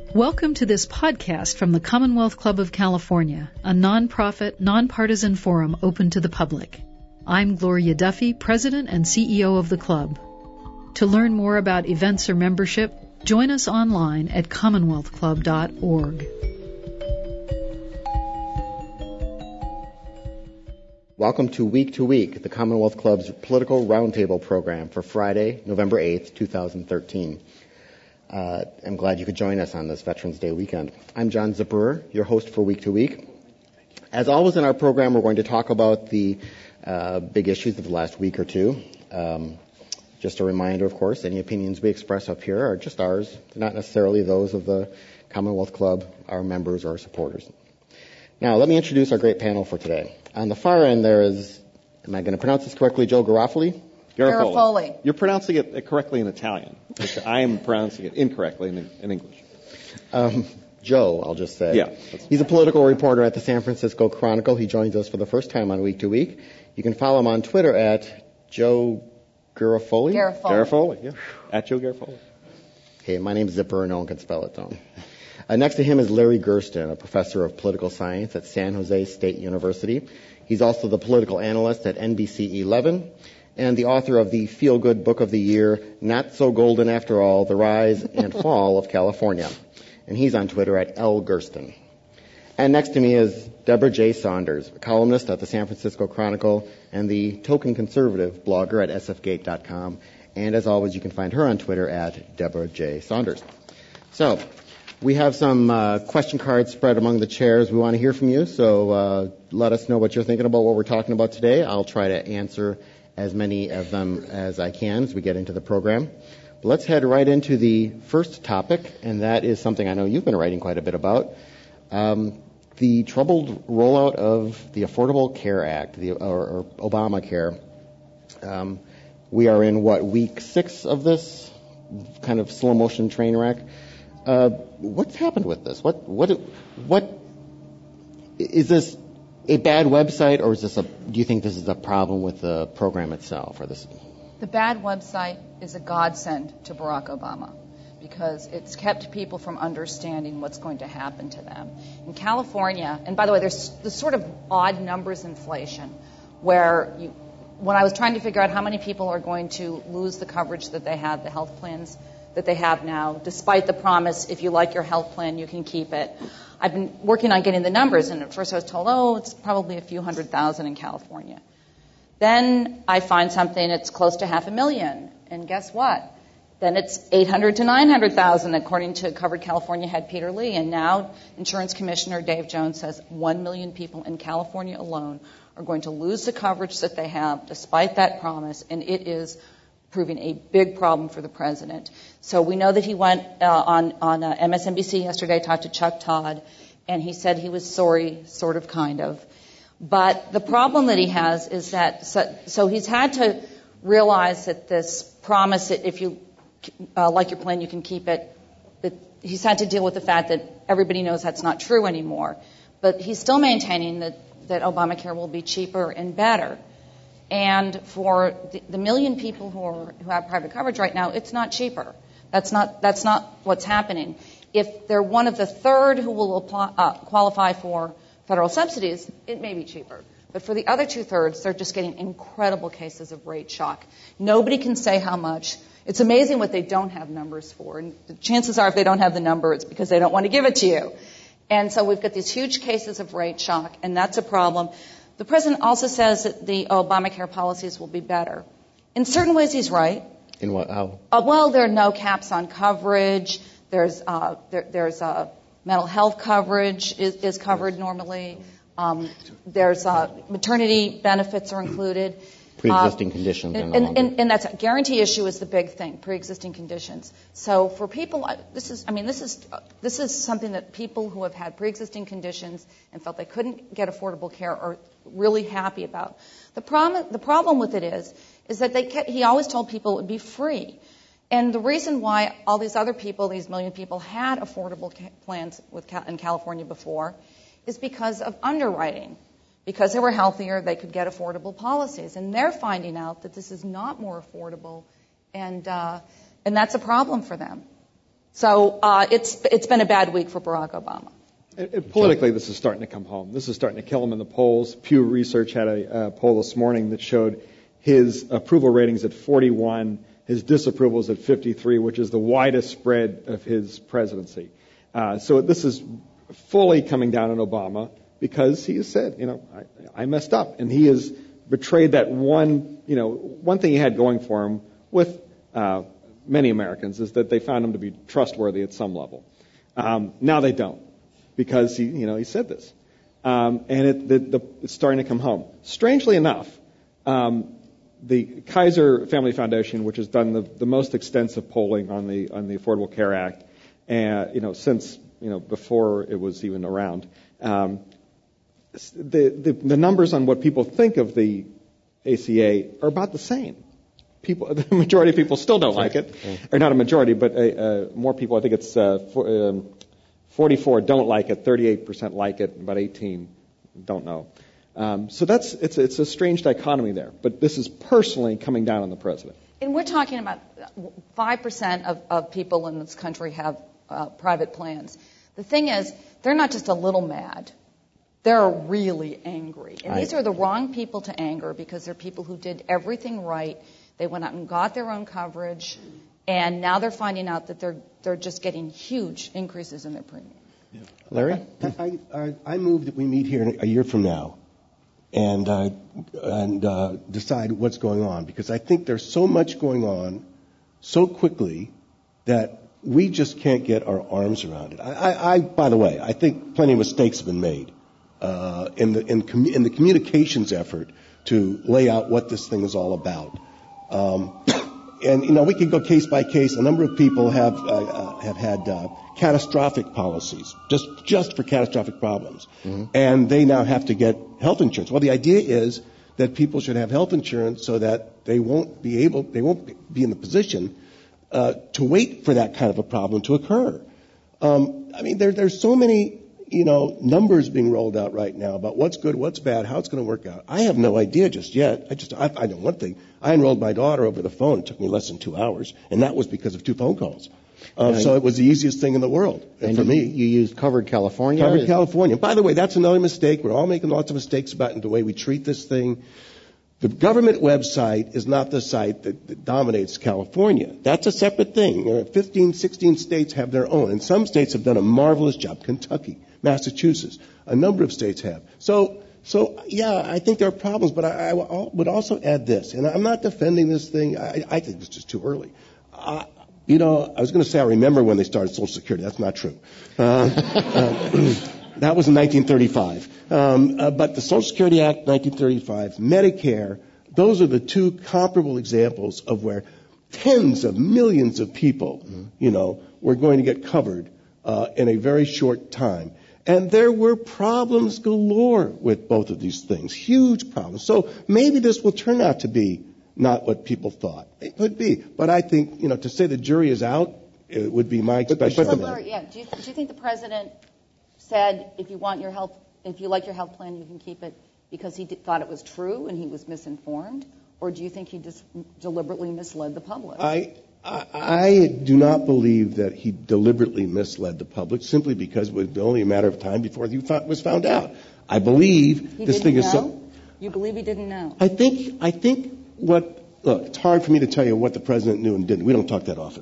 Welcome to this podcast from the Commonwealth Club of California, a nonprofit, nonpartisan forum open to the public. I'm Gloria Duffy, President and CEO of the club. To learn more about events or membership, join us online at commonwealthclub.org. Welcome to Week, the Commonwealth Club's political roundtable program for Friday, November 8th, 2013. I'm glad you could join us on this Veterans Day weekend. I'm John Zipperer, your host for Week to Week. As always in our program, we're going to talk about the big issues of the last week or two. Just a reminder, of course, any opinions we express up here are just ours. They're not necessarily those of the Commonwealth Club, our members, or our supporters. Now, let me introduce our great panel for today. On the far end, there is, am I going to pronounce this correctly, Joe Garofoli? Garofoli. You're pronouncing it correctly in Italian. I am pronouncing it incorrectly in English. Joe, I'll just say. Yeah. He's a political reporter at the San Francisco Chronicle. He joins us for the first time on Week to Week. You can follow him on Twitter at Joe Garofoli. Garofoli, yeah. At Joe Garofoli. Okay, my name's Zipper, and no one can spell it, though. Next to him is Larry Gersten, a professor of political science at San Jose State University. He's also the political analyst at NBC 11 and the author of the feel-good book of the year, Not So Golden After All, The Rise and Fall of California. And he's on Twitter at L. Gersten. And next to me is Deborah J. Saunders, a columnist at the San Francisco Chronicle and the token conservative blogger at sfgate.com. And as always, you can find her on Twitter at Deborah J. Saunders. So, we have some question cards spread among the chairs. We want to hear from you, so let us know what you're thinking about what we're talking about today. I'll try to answer as many of them as I can as we get into the program. But let's head right into the first topic, and that is something I know you've been writing quite a bit about, the troubled rollout of the Affordable Care Act, or Obamacare. We are in, week 6 of this kind of slow-motion train wreck? What's happened with this? What is this a bad website, or do you think this is a problem with the program itself, or this? The bad website is a godsend to Barack Obama because it's kept people from understanding what's going to happen to them. In California, and by the way, there's this sort of odd numbers inflation where when I was trying to figure out how many people are going to lose the coverage that they have, the health plans that they have now, despite the promise, if you like your health plan, you can keep it. I've been working on getting the numbers, and at first I was told, it's probably a few 100,000 in California. Then I find something that's close to 500,000, and guess what? Then it's 800 to 900,000, according to Covered California head Peter Lee, and now Insurance Commissioner Dave Jones says 1 million people in California alone are going to lose the coverage that they have, despite that promise, and it is proving a big problem for the president. So we know that he went on MSNBC yesterday, talked to Chuck Todd, and he said he was sorry, sort of, kind of. But the problem that he has is that, so he's had to realize that this promise that if you like your plan, you can keep it, that he's had to deal with the fact that everybody knows that's not true anymore. But he's still maintaining that Obamacare will be cheaper and better. And for the million people who have private coverage right now, it's not cheaper. That's not what's happening. If they're one of the third who will qualify for federal subsidies, it may be cheaper. But for the other 2/3, they're just getting incredible cases of rate shock. Nobody can say how much. It's amazing what they don't have numbers for. And the chances are if they don't have the number, it's because they don't want to give it to you. And so we've got these huge cases of rate shock, and that's a problem. The president also says that the Obamacare policies will be better. In certain ways, he's right. In what? How? Well, there are no caps on coverage. There's mental health coverage is covered normally. There's maternity benefits are included. Pre-existing conditions. And that's a guarantee issue is the big thing, pre-existing conditions. So for people, this is something that people who have had pre-existing conditions and felt they couldn't get affordable care are really happy about. The problem with it is that he always told people it would be free. And the reason why all these other people, these million people, had affordable plans in California before is because of underwriting. Because they were healthier, they could get affordable policies. And they're finding out that this is not more affordable, and that's a problem for them. So it's been a bad week for Barack Obama. Politically, this is starting to come home. This is starting to kill him in the polls. Pew Research had a poll this morning that showed his approval ratings at 41, his disapproval is at 53, which is the widest spread of his presidency. So this is fully coming down on Obama because he has said, I messed up, and he has betrayed that one thing he had going for him with many Americans is that they found him to be trustworthy at some level. Now they don't, because he said this, and it's starting to come home. Strangely enough, the Kaiser Family Foundation, which has done the most extensive polling on the Affordable Care Act, since before it was even around, the numbers on what people think of the ACA are about the same. The majority of people still don't like it, or not a majority, but more people. I think it's 44 don't like it, 38% like it, about 18 don't know. So it's a strange dichotomy there. But this is personally coming down on the president. And we're talking about 5% of people in this country have private plans. The thing is, they're not just a little mad. They're really angry. And these are the wrong people to anger because they're people who did everything right. They went out and got their own coverage, and now they're finding out that they're just getting huge increases in their premium. Yeah. Larry? I move that we meet here a year from now and decide what's going on, because I think there's so much going on so quickly that we just can't get our arms around it. By the way, I think plenty of mistakes have been made in the communications effort to lay out what this thing is all about. And we can go case by case. A number of people have had catastrophic policies, just for catastrophic problems, and they now have to get health insurance. Well, the idea is that people should have health insurance so that they won't be in the position to wait for that kind of a problem to occur. There's so many numbers being rolled out right now about what's good, what's bad, how it's going to work out. I have no idea just yet. I know one thing. I enrolled my daughter over the phone. It took me less than 2 hours, and that was because of 2 phone calls. So it was the easiest thing in the world for me. You used Covered California? Covered California. By the way, that's another mistake. We're all making lots of mistakes about the way we treat this thing. The government website is not the site that dominates California. That's a separate thing. 15, 16 states have their own, and some states have done a marvelous job. Kentucky, Massachusetts, a number of states have. So yeah, I think there are problems, but I would also add this, and I'm not defending this thing. I think it's just too early. I was going to say I remember when they started Social Security. That's not true. That was in 1935. But the Social Security Act, 1935, Medicare, those are the 2 comparable examples of where tens of millions of people, were going to get covered in a very short time. And there were problems galore with both of these things, huge problems. So maybe this will turn out to be not what people thought. It could be. But I think, to say the jury is out, it would be my expression. Do you think the president said if you like your health plan, you can keep it because he thought it was true and he was misinformed? Or do you think he just deliberately misled the public? I do not believe that he deliberately misled the public simply because it was only a matter of time before he was found out. I believe this thing is so. You believe he didn't know? I think look, it's hard for me to tell you what the president knew and didn't. We don't talk that often.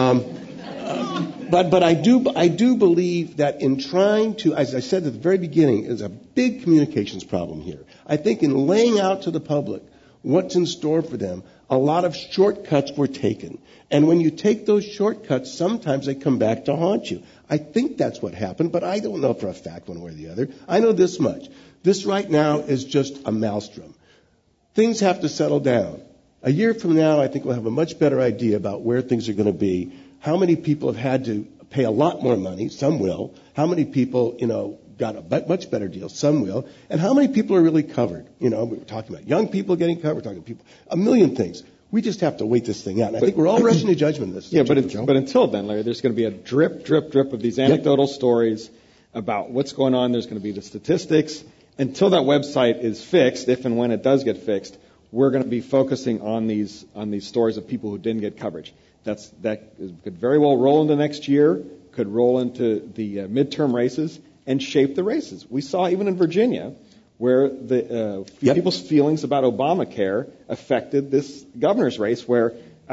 But I do believe that in trying to, as I said at the very beginning, is a big communications problem here. I think in laying out to the public what's in store for them, a lot of shortcuts were taken. And when you take those shortcuts, sometimes they come back to haunt you. I think that's what happened, but I don't know for a fact one way or the other. I know this much. This right now is just a maelstrom. Things have to settle down. A year from now, I think we'll have a much better idea about where things are going to be. How many people have had to pay a lot more money? Some will. How many people, got a much better deal? Some will. And how many people are really covered? We were talking about young people getting covered. We're talking about people, a million things. We just have to wait this thing out. And I think we're all rushing to judgment this. Yeah, but until then, Larry, there's going to be a drip, drip, drip of these anecdotal stories about what's going on. There's going to be the statistics. Until that website is fixed, if and when it does get fixed, we're going to be focusing on these stories of people who didn't get coverage. could very well roll into next year, could roll into the midterm races and shape the races. We saw even in Virginia where the people's feelings about Obamacare affected this governor's race, where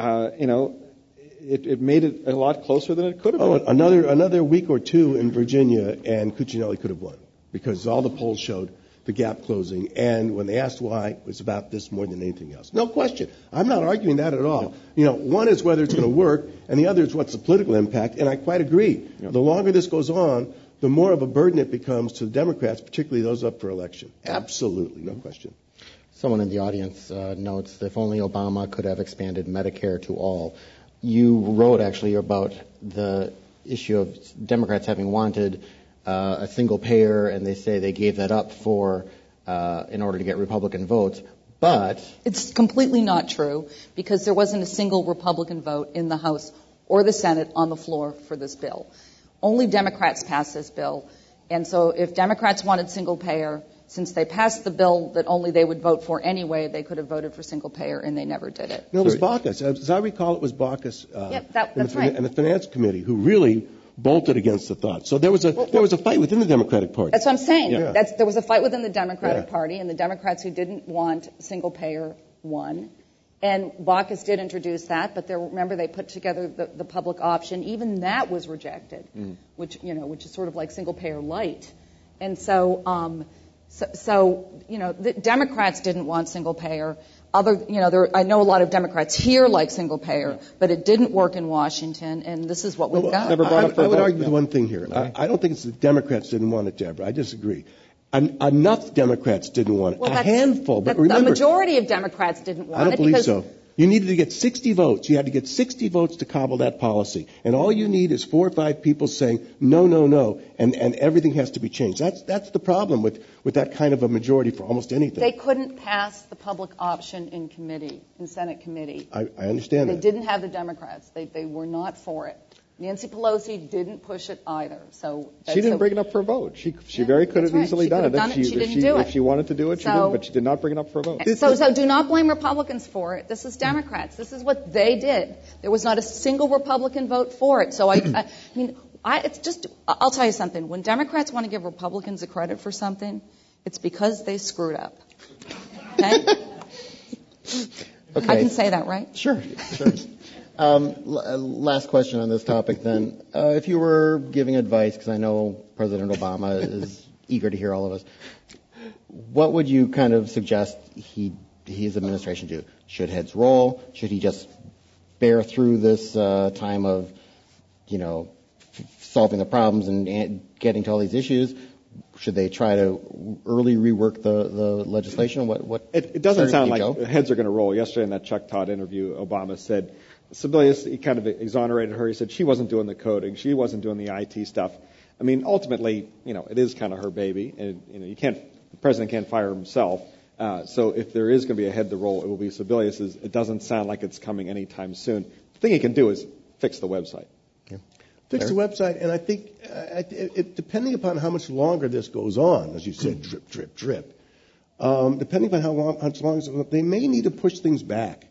it made it a lot closer than it could have been. Another week or two in Virginia, and Cuccinelli could have won, because all the polls showed the gap closing, and when they asked why, it was about this more than anything else. No question. I'm not arguing that at all. One is whether it's going to work, and the other is what's the political impact, and I quite agree. Yeah. The longer this goes on, the more of a burden it becomes to the Democrats, particularly those up for election. Absolutely, no question. Someone in the audience notes, if only Obama could have expanded Medicare to all. You wrote, actually, about the issue of Democrats having wanted a single payer, and they say they gave that up in order to get Republican votes. But it's completely not true, because there wasn't a single Republican vote in the House or the Senate on the floor for this bill. Only Democrats passed this bill. And so if Democrats wanted single payer, since they passed the bill that only they would vote for anyway, they could have voted for single payer, and they never did it. No, it was Baucus. As I recall, it was Baucus that's right. And the Finance Committee who really bolted against the thought. So there was a fight within the Democratic Party. That's what I'm saying. Yeah. There was a fight within the Democratic Party, and the Democrats who didn't want single payer won. And Baucus did introduce that, but remember they put together the public option. Even that was rejected, which is sort of like single payer light. And so the Democrats didn't want single payer. I know a lot of Democrats here like single payer, but it didn't work in Washington, and this is what we've got. I would argue with one thing here. I don't think it's the Democrats didn't want it, Deborah. I disagree. Enough Democrats didn't want it. A handful, but remember, the majority of Democrats didn't want it. I don't believe so. You needed to get 60 votes. You had to get 60 votes to cobble that policy. And all you need is 4 or 5 people saying, no, no, no, and everything has to be changed. That's the problem with that kind of a majority for almost anything. They couldn't pass the public option in Senate committee. I understand that. They didn't have the Democrats. They were not for it. Nancy Pelosi didn't push it either. So she didn't bring it up for a vote. She very could have easily done it. If she wanted to do it, she didn't, but she did not bring it up for a vote. So do not blame Republicans for it. This is Democrats. This is what they did. There was not a single Republican vote for it. So I'll tell you something. When Democrats want to give Republicans the credit for something, it's because they screwed up. Okay? I can say that, right? Sure. Last question on this topic then. If you were giving advice, because I know President Obama is eager to hear all of us, what would you kind of suggest his administration do? Should heads roll? Should he just bear through this time of, solving the problems and getting to all these issues? Should they try to early rework the legislation? It doesn't sound like heads are going to roll. Yesterday in that Chuck Todd interview, Obama said, Sebelius, he kind of exonerated her. He said she wasn't doing the coding. She wasn't doing the IT stuff. I mean, ultimately, it is kind of her baby. And, the president can't fire himself. So if there is going to be a head to roll, it will be Sebelius's. It doesn't sound like it's coming anytime soon. The thing he can do is fix the website. Yeah. Fix the website, and I think depending upon how much longer this goes on, as you said, drip, drip, drip, depending upon how much longer, they may need to push things back.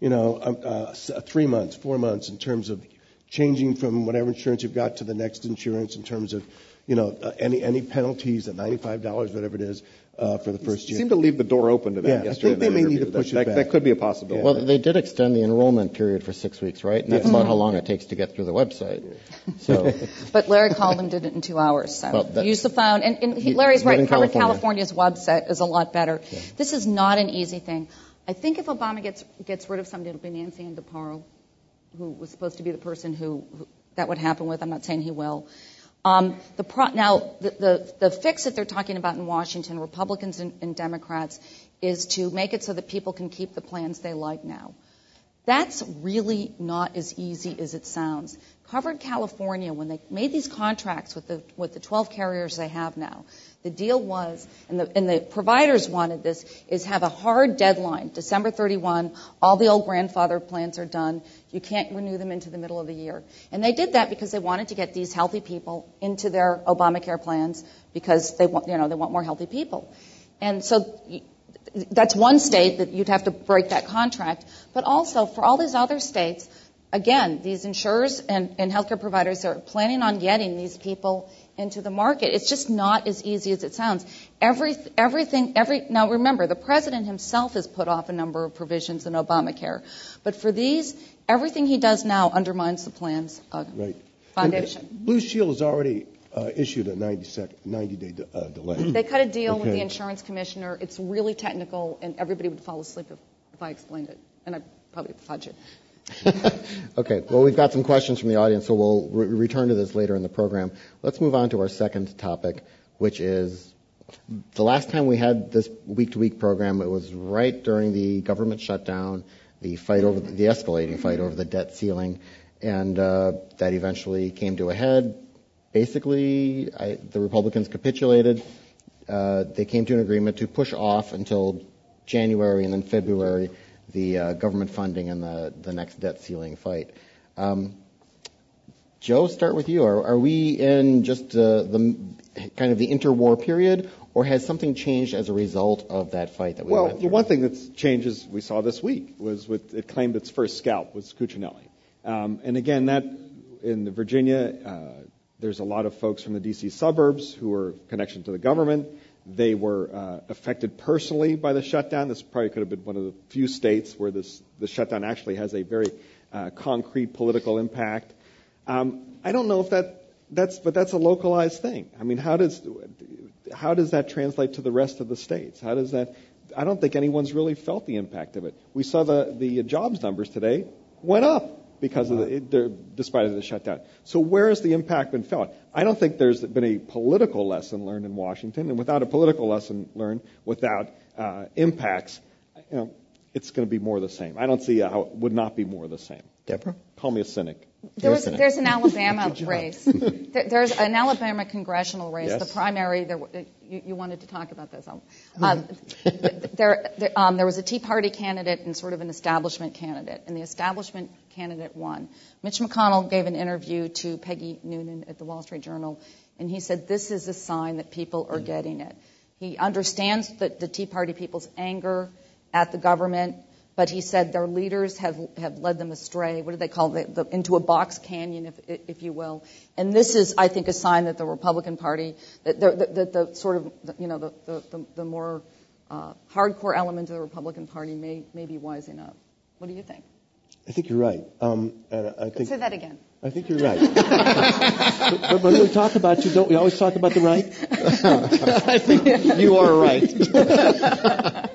3 months, 4 months in terms of changing from whatever insurance you've got to the next insurance in terms of, any penalties at $95, whatever it is, for the first year. You seem to leave the door open to that yesterday. I think they may need to push it back. That could be a possibility. Well, they did extend the enrollment period for 6 weeks, right? And that's about how long it takes to get through the website. So, but Larry Calden did it in 2 hours. So use the phone. And Larry's right. California's website is a lot better. Yeah. This is not an easy thing. I think if Obama gets rid of somebody, it'll be Nancy Indeparo, who was supposed to be the person who that would happen with. I'm not saying he will. The fix that they're talking about in Washington, Republicans and Democrats, is to make it so that people can keep the plans they like now. That's really not as easy as it sounds. Covered California, when they made these contracts with the 12 carriers they have now, the deal was, and the providers wanted this, is have a hard deadline, December 31, all the old grandfather plans are done, you can't renew them into the middle of the year. And they did that because they wanted to get these healthy people into their Obamacare plans because they want more healthy people. And so that's one state that you'd have to break that contract. But also, for all these other states, again, these insurers and healthcare providers are planning on getting these people into the market. It's just not as easy as it sounds. Now remember, the president himself has put off a number of provisions in Obamacare. But for these, everything he does now undermines the plan's foundation. And Blue Shield has already issued a 90-day delay. They cut a deal with the insurance commissioner. It's really technical, and everybody would fall asleep if I explained it. And I'd probably fudge it. Okay, well, we've got some questions from the audience, so we'll return to this later in the program. Let's move on to our second topic, which is the last time we had this week-to-week program, it was right during the government shutdown, the escalating fight over the debt ceiling, and that eventually came to a head. Basically, the Republicans capitulated. They came to an agreement to push off until January and then February the government funding and the next debt ceiling fight. Joe, start with you. Are we in just the kind of the interwar period, or has something changed as a result of that fight that we went through? Well, the one thing that's changed is we saw this week was it claimed its first scalp was Cuccinelli. And again, that in Virginia, there's a lot of folks from the D.C. suburbs who are connection to the government. They were affected personally by the shutdown. This probably could have been one of the few states where the shutdown actually has a very concrete political impact. I don't know if that's a localized thing. I mean, how does that translate to the rest of the states? How does that? I don't think anyone's really felt the impact of it. We saw the jobs numbers today went up because of despite the shutdown. So where has the impact been felt? I don't think there's been a political lesson learned in Washington, and without a political lesson learned, without impacts, it's going to be more of the same. I don't see how it would not be more of the same. Deborah? Call me a cynic. There's an Alabama race. There's an Alabama congressional race. Yes. The primary. You wanted to talk about this. There was a Tea Party candidate and sort of an establishment candidate, and the establishment candidate won. Mitch McConnell gave an interview to Peggy Noonan at the Wall Street Journal, and he said this is a sign that people are getting it. He understands the Tea Party people's anger at the government. But he said their leaders have led them astray. What do they call it? Into a box canyon, if you will. And this is, I think, a sign that the Republican Party, that the sort of, the more hardcore element of the Republican Party may be wising up. What do you think? I think you're right. And I think, say that again. I think you're right. but when we talk about you, don't we always talk about the right? I think you are right.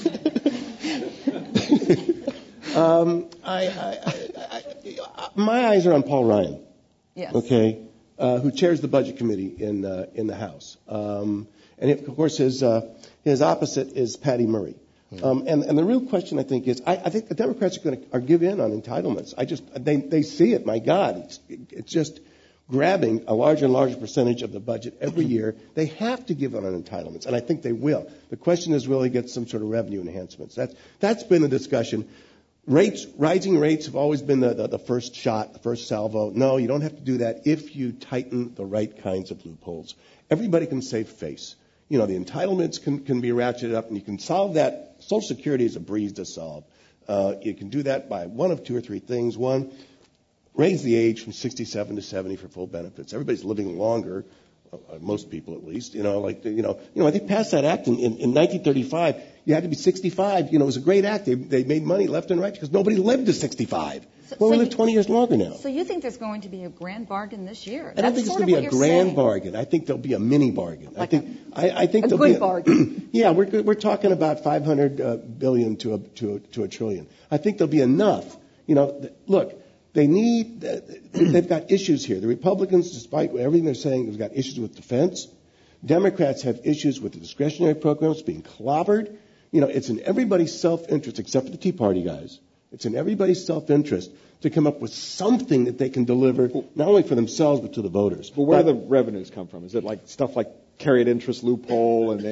My eyes are on Paul Ryan. Yes. Okay, who chairs the Budget Committee in the House, and of course his opposite is Patty Murray. And the real question, I think, is I think the Democrats are give in on entitlements. They see it. My God, it's just grabbing a larger and larger percentage of the budget every year. They have to give in on entitlements, and I think they will. The question is, will they get some sort of revenue enhancements? That's been the discussion. Rising rates have always been the first shot, the first salvo. No, you don't have to do that if you tighten the right kinds of loopholes. Everybody can save face. The entitlements can be ratcheted up, and you can solve that. Social Security is a breeze to solve. You can do that by one of two or three things. One, raise the age from 67 to 70 for full benefits. Everybody's living longer, most people at least. They passed that act in 1935. You had to be 65. It was a great act. They made money left and right because nobody lived to 65. We live 20 years longer now. So you think there's going to be a grand bargain this year? I don't think it's going to be a grand bargain. I think there'll be a mini bargain. I think a there'll good be bargain. Yeah, we're talking about $500 billion to $1 trillion. I think there'll be enough. Look, they've got issues here. The Republicans, despite everything they're saying, have got issues with defense. Democrats have issues with the discretionary programs being clobbered. It's in everybody's self-interest, except for the Tea Party guys. It's in everybody's self-interest to come up with something that they can deliver, not only for themselves, but to the voters. But where do the revenues come from? Is it like stuff like carried interest loophole? And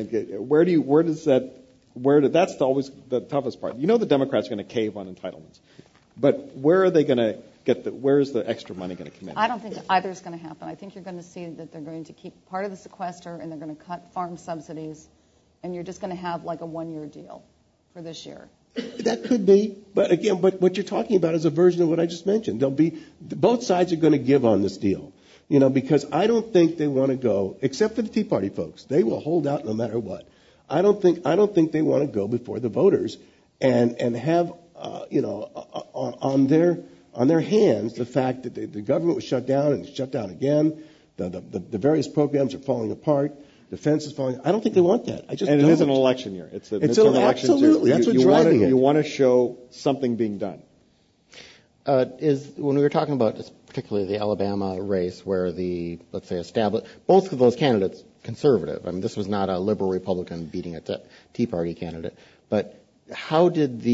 that's always the toughest part. The Democrats are going to cave on entitlements. But where are they going to where's the extra money going to come in? I don't think either is going to happen. I think you're going to see that they're going to keep part of the sequester and they're going to cut farm subsidies, and you're just going to have like a one-year deal for this year. That could be. But again, what you're talking about is a version of what I just mentioned. Both sides are going to give on this deal. Because I don't think they want to go, except for the Tea Party folks. They will hold out no matter what. I don't think they want to go before the voters and have, on their hands the fact that the government was shut down and shut down again. The various programs are falling apart. Defense is falling. I don't think they want that. I just don't. And it is an election year. It's a midterm election. Absolutely. That's what's driving it. You want to show something being done. When we were talking about particularly the Alabama race, where let's say both of those candidates conservative. I mean, this was not a liberal Republican beating a Tea Party candidate. But how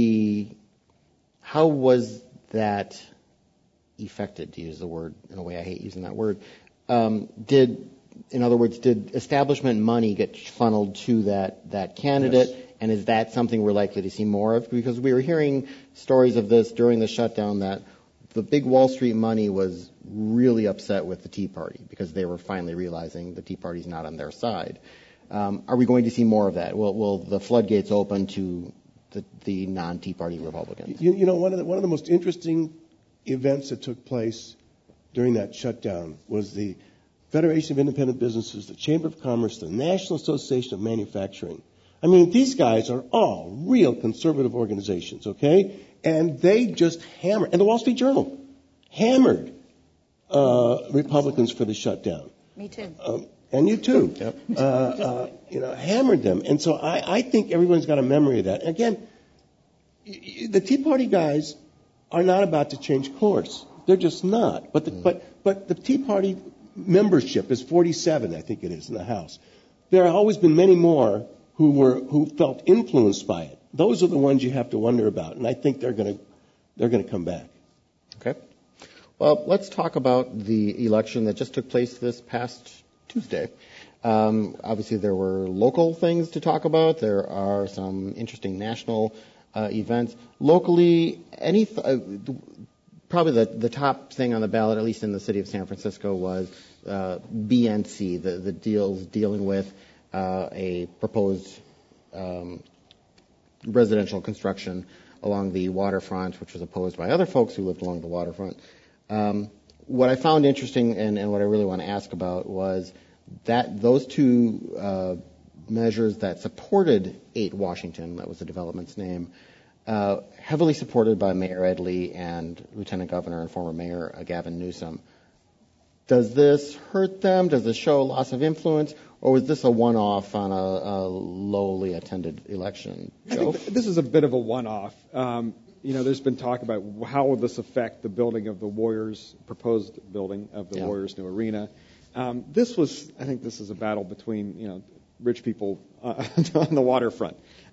was that effected, to use the word in a way I hate using that word? In other words, did establishment money get funneled to that candidate? Yes. And is that something we're likely to see more of? Because we were hearing stories of this during the shutdown, that the big Wall Street money was really upset with the Tea Party because they were finally realizing the Tea Party's not on their side. Are we going to see more of that? Will the floodgates open to the non-Tea Party Republicans? One of the most interesting events that took place during that shutdown was the Federation of Independent Businesses, the Chamber of Commerce, the National Association of Manufacturing. I mean, these guys are all real conservative organizations, okay? And they just hammered, and the Wall Street Journal hammered Republicans for the shutdown. Me too. And you too. Yep. Hammered them. And so I think everyone's got a memory of that. And again, the Tea Party guys are not about to change course. They're just not. But the Tea Party membership is 47, I think it is, in the House. There have always been many more who felt influenced by it. Those are the ones you have to wonder about, and I think they're going to come back. Okay. Well, let's talk about the election that just took place this past Tuesday. Obviously, there were local things to talk about. There are some interesting national events. Locally, probably the top thing on the ballot, at least in the city of San Francisco, was BNC, the deals dealing with a proposed residential construction along the waterfront, which was opposed by other folks who lived along the waterfront. What I found interesting and what I really want to ask about was that those two measures that supported 8 Washington, that was the development's name, heavily supported by Mayor Ed Lee and Lieutenant Governor and former Mayor Gavin Newsom. Does this hurt them? Does this show loss of influence? Or was this a one-off on a lowly attended election? Joe? I think this is a bit of a one-off. There's been talk about how will this affect the building of the Warriors, proposed building of the Warriors' new arena. I think this is a battle between, rich people on the waterfront.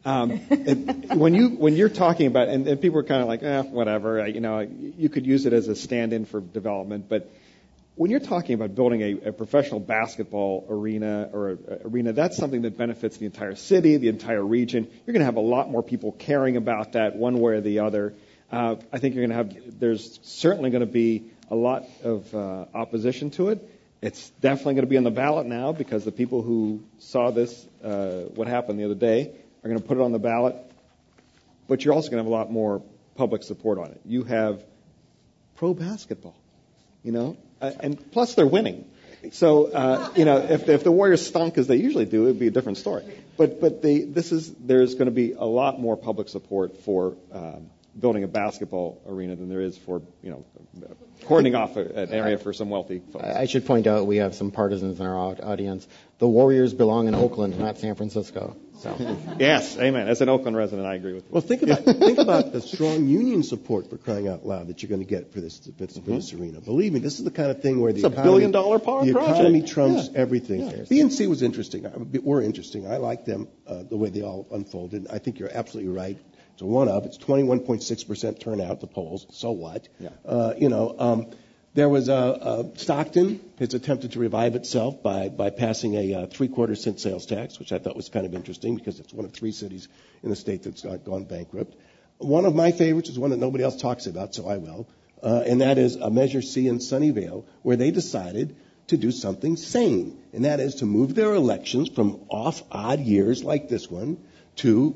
When you're talking about, and people are kind of like, whatever, you could use it as a stand-in for development, but when you're talking about building a professional basketball arena or arena, that's something that benefits the entire city, the entire region. You're going to have a lot more people caring about that one way or the other. I think there's certainly going to be a lot of opposition to it. It's definitely going to be on the ballot now because the people who saw this, what happened the other day, are going to put it on the ballot. But you're also going to have a lot more public support on it. You have pro basketball, and plus they're winning. So, if the Warriors stunk as they usually do, it would be a different story. But there's going to be a lot more public support for building a basketball arena than there is for, cordoning off an area for some wealthy folks. I should point out we have some partisans in our audience. The Warriors belong in Oakland, not San Francisco. So. Yes, amen. As an Oakland resident, I agree with you. Well, think about the strong union support, for crying out loud, that you're going to get for this arena. Believe me, this is the kind of thing where the economy, $1 billion project. The economy trumps everything. Yeah. BNC was interesting. Were interesting. I like them the way they all unfolded. I think you're absolutely right. It's a one-up. It's 21.6% turnout at the polls. So what? Yeah. There was Stockton has attempted to revive itself by passing a 3/4 cent sales tax, which I thought was kind of interesting because it's one of 3 cities in the state that's gone bankrupt. One of my favorites is one that nobody else talks about, so I will, and that is a Measure C in Sunnyvale, where they decided to do something sane, and that is to move their elections from odd years like this one to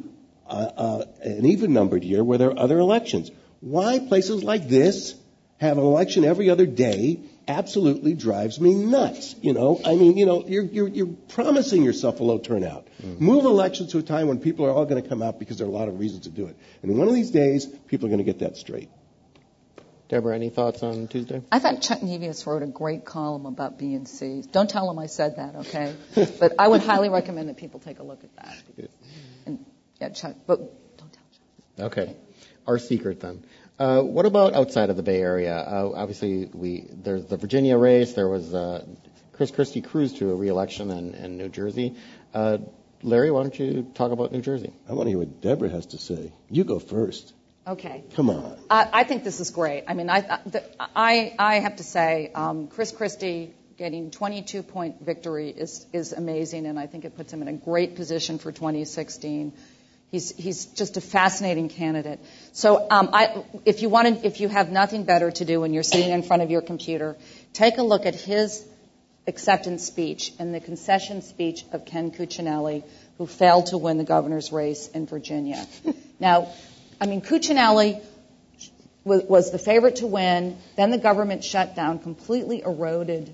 an even-numbered year where there are other elections. Why places like this have an election every other day absolutely drives me nuts. You're promising yourself a low turnout. Move elections to a time when people are all going to come out because there are a lot of reasons to do it. And one of these days, people are going to get that straight. Deborah, any thoughts on Tuesday? I thought Chuck Nevius wrote a great column about BNC. Don't tell him I said that, okay? But I would highly recommend that people take a look at that. And Chuck, but don't tell Chuck. Okay. Our secret then. What about outside of the Bay Area? Obviously, there's the Virginia race. There was Chris Christie cruised to a re-election in New Jersey. Larry, why don't you talk about New Jersey? I want to hear what Deborah has to say. You go first. Okay. Come on. I think this is great. I mean, I have to say, Chris Christie getting 22-point victory is amazing, and I think it puts him in a great position for 2016. He's just a fascinating candidate. So if you have nothing better to do when you're sitting in front of your computer, take a look at his acceptance speech and the concession speech of Ken Cuccinelli, who failed to win the governor's race in Virginia. Now, I mean, Cuccinelli was the favorite to win. Then the government shutdown largely eroded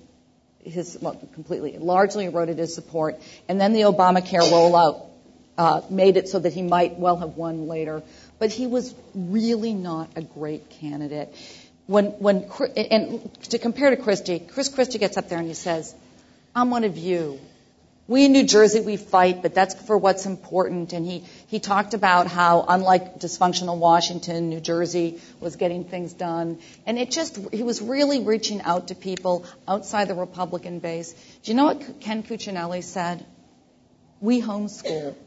his support. And then the Obamacare rollout made it so that he might well have won later. But he was really not a great candidate. And to compare to Christie, Chris Christie gets up there and he says, I'm one of you. We in New Jersey, we fight, but that's for what's important. And he talked about how, unlike dysfunctional Washington, New Jersey was getting things done. And he was really reaching out to people outside the Republican base. Do you know what Ken Cuccinelli said? We homeschool.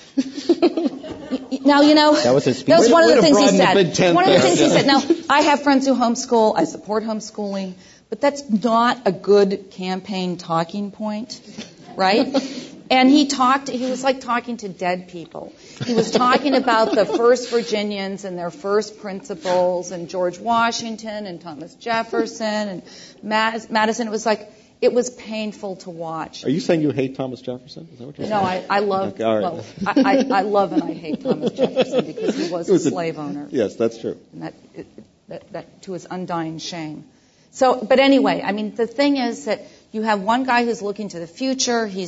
Now, that was his speech. That was one of the things he said. One of the things he said. Now, I have friends who homeschool. I support homeschooling. But that's not a good campaign talking point. Right? And he was like talking to dead people. He was talking about the first Virginians and their first principles and George Washington and Thomas Jefferson and Madison. It was painful to watch. Are you saying you hate Thomas Jefferson? Is that what you're saying? No, I love. Okay, all right. Well, I love and I hate Thomas Jefferson because he was a slave owner. Yes, that's true. And that to his undying shame. So, but anyway, I mean, the thing is that you have one guy who's looking to the future. He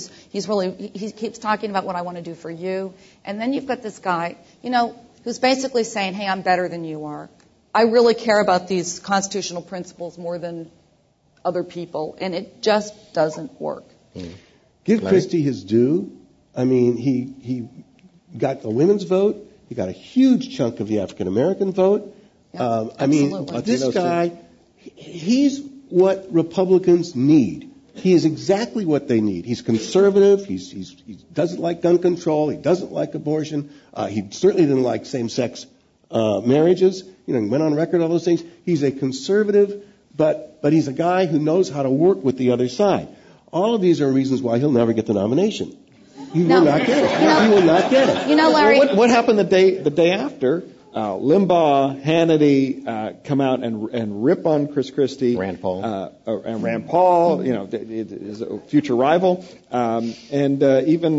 keeps talking about what I want to do for you. And then you've got this guy, who's basically saying, hey, I'm better than you are. I really care about these constitutional principles more than other people. And it just doesn't work. Give Christie his due. I mean, he got the women's vote. He got a huge chunk of the African-American vote. Yep, I mean, this guy, he's what Republicans need. He is exactly what they need. He's conservative. He doesn't like gun control. He doesn't like abortion. He certainly didn't like same-sex marriages. He went on record all those things. He's a conservative, but he's a guy who knows how to work with the other side. All of these are reasons why he'll never get the nomination. He will not get it. He will not get it. Larry. What happened the day after? Limbaugh, Hannity come out and rip on Chris Christie. Rand Paul. And Rand Paul, is a future rival. And even,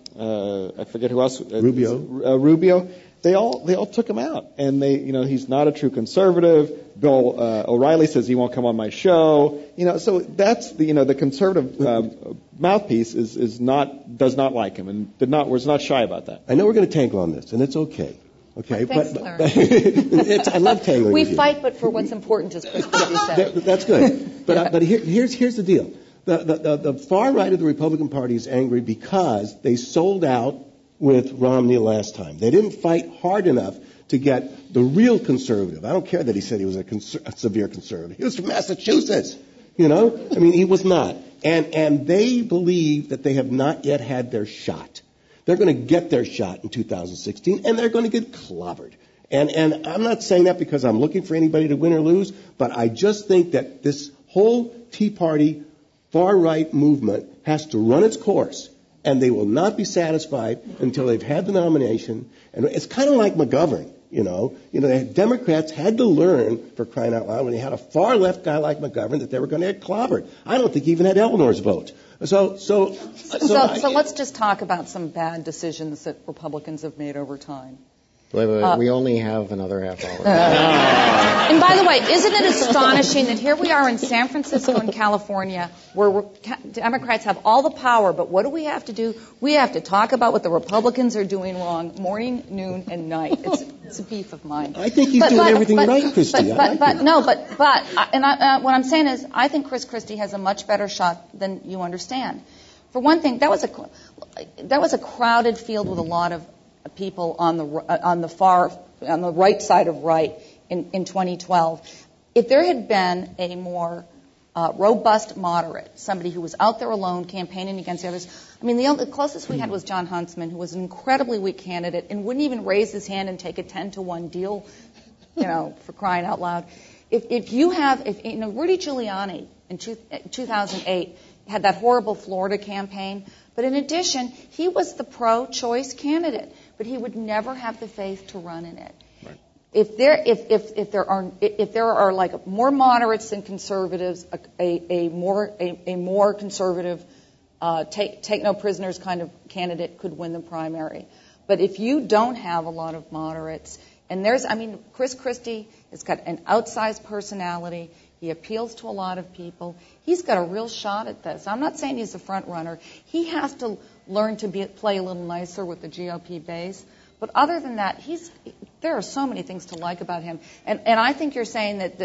I forget who else. Rubio. They all took him out. And he's not a true conservative. Bill O'Reilly says he won't come on my show. So that's the conservative mouthpiece does not like him and was not shy about that. I know we're going to tangle on this, and it's okay. Okay, thanks, but I love tangling with you. We fight, but for what's important, as Chris Christie said. That's good. But here's the deal. The far right of the Republican Party is angry because they sold out with Romney last time. They didn't fight hard enough to get the real conservative. I don't care that he said he was a severe conservative. He was from Massachusetts. I mean, he was not. And they believe that they have not yet had their shot. They're going to get their shot in 2016, and they're going to get clobbered. And I'm not saying that because I'm looking for anybody to win or lose, but I just think that this whole Tea Party far-right movement has to run its course, and they will not be satisfied until they've had the nomination. And it's kind of like McGovern, the Democrats had to learn, for crying out loud, when they had a far-left guy like McGovern, that they were going to get clobbered. I don't think he even had Eleanor's vote. So let's just talk about some bad decisions that Republicans have made over time. Wait, we only have another half hour. And by the way, isn't it astonishing that here we are in San Francisco and California where Democrats have all the power, but what do we have to do? We have to talk about what the Republicans are doing wrong morning, noon, and night. It's a beef of mine. I think he's doing everything right, Christie. What I'm saying is I think Chris Christie has a much better shot than you understand. For one thing, that was a crowded field with a lot of people on the right side of right in 2012. If there had been a more robust moderate, somebody who was out there alone campaigning against the others, I mean, the closest we had was John Huntsman, who was an incredibly weak candidate and wouldn't even raise his hand and take a 10-to-1 deal, for crying out loud. If Rudy Giuliani in 2008 had that horrible Florida campaign, but in addition, he was the pro-choice candidate, but he would never have the faith to run in it. Right. If there are like more moderates than conservatives, a more conservative take no prisoners kind of candidate could win the primary. But if you don't have a lot of moderates, and Chris Christie has got an outsized personality. He appeals to a lot of people. He's got a real shot at this. I'm not saying he's a front runner. He has to learn to play a little nicer with the GOP base. But other than that, there are so many things to like about him. And I think you're saying that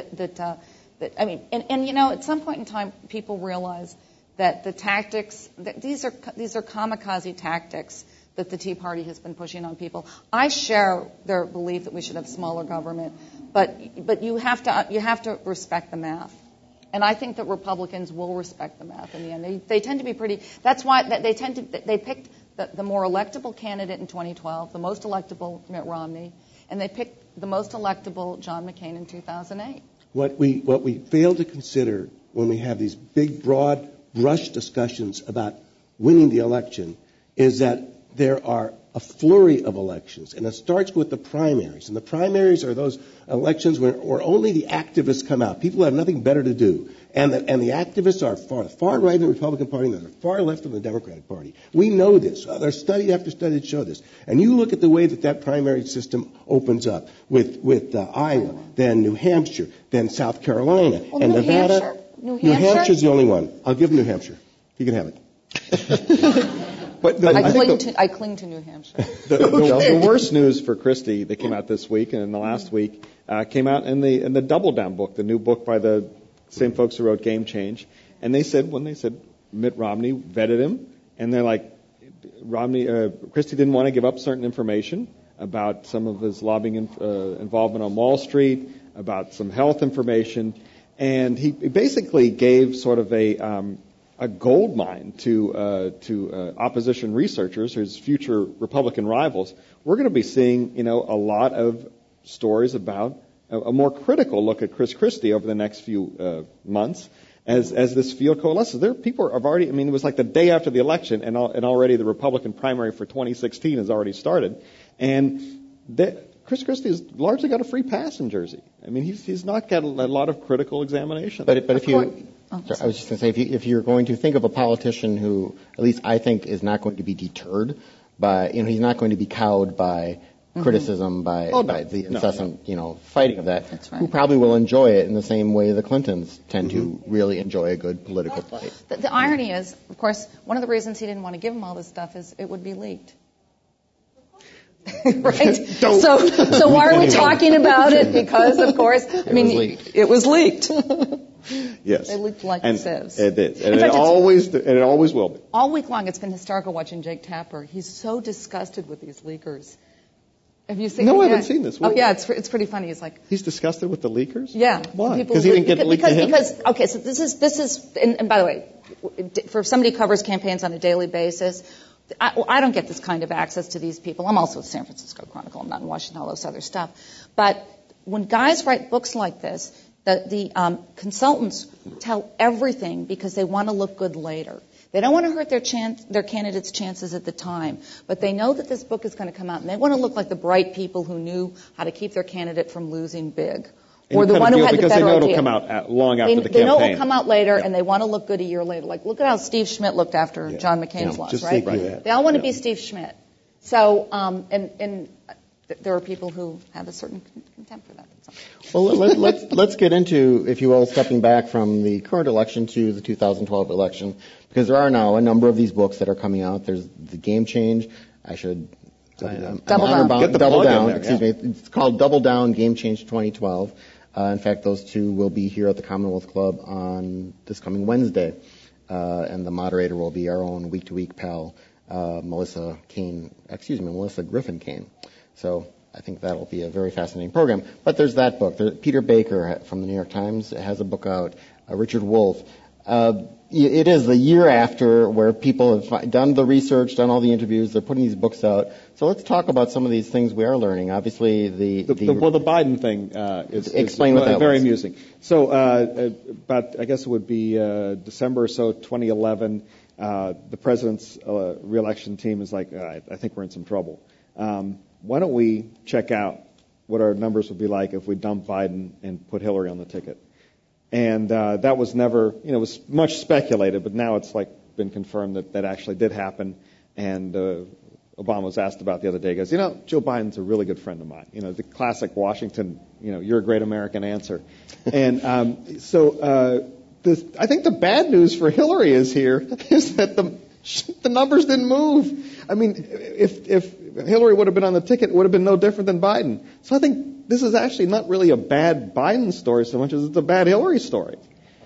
at some point in time, people realize that the tactics, that these are kamikaze tactics that the Tea Party has been pushing on people. I share their belief that we should have smaller government, but you have to respect the math. And I think that Republicans will respect the math in the end. They tend to be pretty. That's why they picked the more electable candidate in 2012, the most electable Mitt Romney, and they picked the most electable John McCain in 2008. What we fail to consider when we have these big, broad brush discussions about winning the election is that there are a flurry of elections, and it starts with the primaries. And the primaries are those elections where only the activists come out. People have nothing better to do. And the activists are far right in the Republican Party and they're far left in the Democratic Party. We know this. There's study after study that show this. And you look at the way that primary system opens up with Iowa, then New Hampshire, then South Carolina, and New Nevada. Hampshire? New Hampshire's the only one. I'll give them New Hampshire. You can have it. But I cling to New Hampshire. The worst news for Christie that came out this week and in the last week came out in the Double Down book, the new book by the same folks who wrote Game Change. And they said Mitt Romney vetted him, and they're like, Christie didn't want to give up certain information about some of his lobbying involvement on Wall Street, about some health information, and he basically gave sort of a gold mine to opposition researchers, his future Republican rivals. We're going to be seeing, a lot of stories about a more critical look at Chris Christie over the next few months as this field coalesces. People have already, it was like the day after the election, and already the Republican primary for 2016 has already started. And Chris Christie has largely got a free pass in Jersey. He's not got a lot of critical examination. But if you... I was just going to say, if you're going to think of a politician who, at least I think, is not going to be deterred by, he's not going to be cowed by criticism, by the incessant, fighting of that, That's right. Who probably will enjoy it in the same way the Clintons tend to really enjoy a good political fight. The irony is, of course, one of the reasons he didn't want to give him all this stuff is it would be leaked. Right? So why are we talking about it? Because, of course, it was leaked. Yes. They leaked like sieves. It is. And it always will be. All week long, it's been hysterical watching Jake Tapper. He's so disgusted with these leakers. Have you seen? No, I haven't seen this. Oh, yeah, it's pretty funny. He's like, he's disgusted with the leakers? Yeah. Why? Because he didn't get leaked to him? Okay, so this is, and by the way, for somebody who covers campaigns on a daily basis, I don't get this kind of access to these people. I'm also at San Francisco Chronicle. I'm not in Washington, all this other stuff. But when guys write books like this, the consultants tell everything because they want to look good later. They don't want to hurt their candidates' chances at the time, but they know that this book is going to come out, and they want to look like the bright people who knew how to keep their candidate from losing big. or the one who had the because better they know idea. it'll come out long after the campaign. They know it'll come out later, and they want to look good a year later. Like, look at how Steve Schmidt looked after John McCain's loss, just right? that. They all want to be Steve Schmidt. So, and there are people who have a certain contempt for that. Well, let's get into, if you will, stepping back from the current election to the 2012 election, because there are now a number of these books that are coming out. There's The Game Change. Double Down. Excuse me. It's called Double Down, Game Change 2012. In fact, those two will be here at the Commonwealth Club on this coming Wednesday. And the moderator will be our own week-to-week pal, Melissa Griffin Kane. So I think that'll be a very fascinating program. But there's that book. Peter Baker from the New York Times has a book out. Richard Wolff. It is the year after where people have done the research, done all the interviews. They're putting these books out. So let's talk about some of these things we are learning. Obviously, the Biden thing is very amusing. So about, I guess it would be December or so, 2011, the president's re-election team is like, I think we're in some trouble. Why don't we check out what our numbers would be like if we dumped Biden and put Hillary on the ticket? And that was never, it was much speculated, but now it's like been confirmed that actually did happen. And Obama was asked about the other day. He goes, Joe Biden's a really good friend of mine. The classic Washington, you're a great American answer. And I think the bad news for Hillary is that the numbers didn't move. I mean, if Hillary would have been on the ticket, it would have been no different than Biden. So I think this is actually not really a bad Biden story so much as it's a bad Hillary story.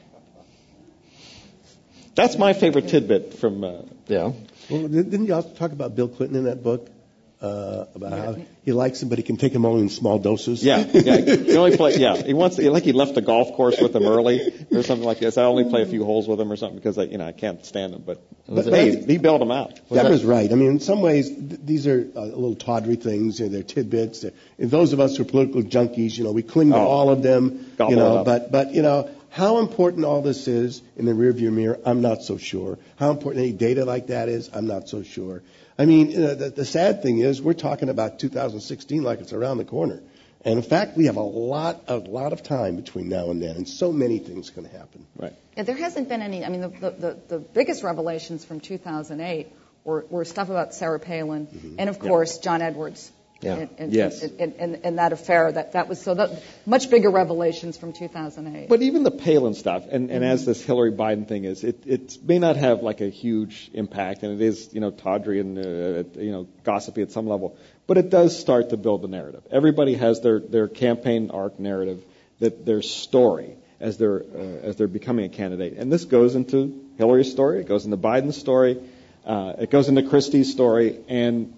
That's my favorite tidbit from. Well, didn't you also talk about Bill Clinton in that book? About how he likes him, but he can take him only in small doses. Yeah. He only play. Yeah, he left the golf course with him early or something like this. I only play a few holes with him or something because I can't stand him. But he bailed him out. Deborah's right. I mean, in some ways, these are little tawdry things. They're tidbits. And those of us who are political junkies, we cling to all of them. But how important all this is in the rearview mirror, I'm not so sure. How important any data like that is, I'm not so sure. I mean, the sad thing is we're talking about 2016 like it's around the corner. And, in fact, we have a lot of time between now and then, and so many things can happen. Right. Yeah, there hasn't been any. I mean, the biggest revelations from 2008 were stuff about Sarah Palin and, of course, John Edwards. Yeah. And that affair, that was much bigger revelations from 2008. But even the Palin stuff, and as this Hillary Biden thing is, it may not have like a huge impact, and it is, tawdry and, gossipy at some level, but it does start to build the narrative. Everybody has their campaign arc narrative, their story as they're becoming a candidate. And this goes into Hillary's story, it goes into Biden's story, it goes into Christie's story, and,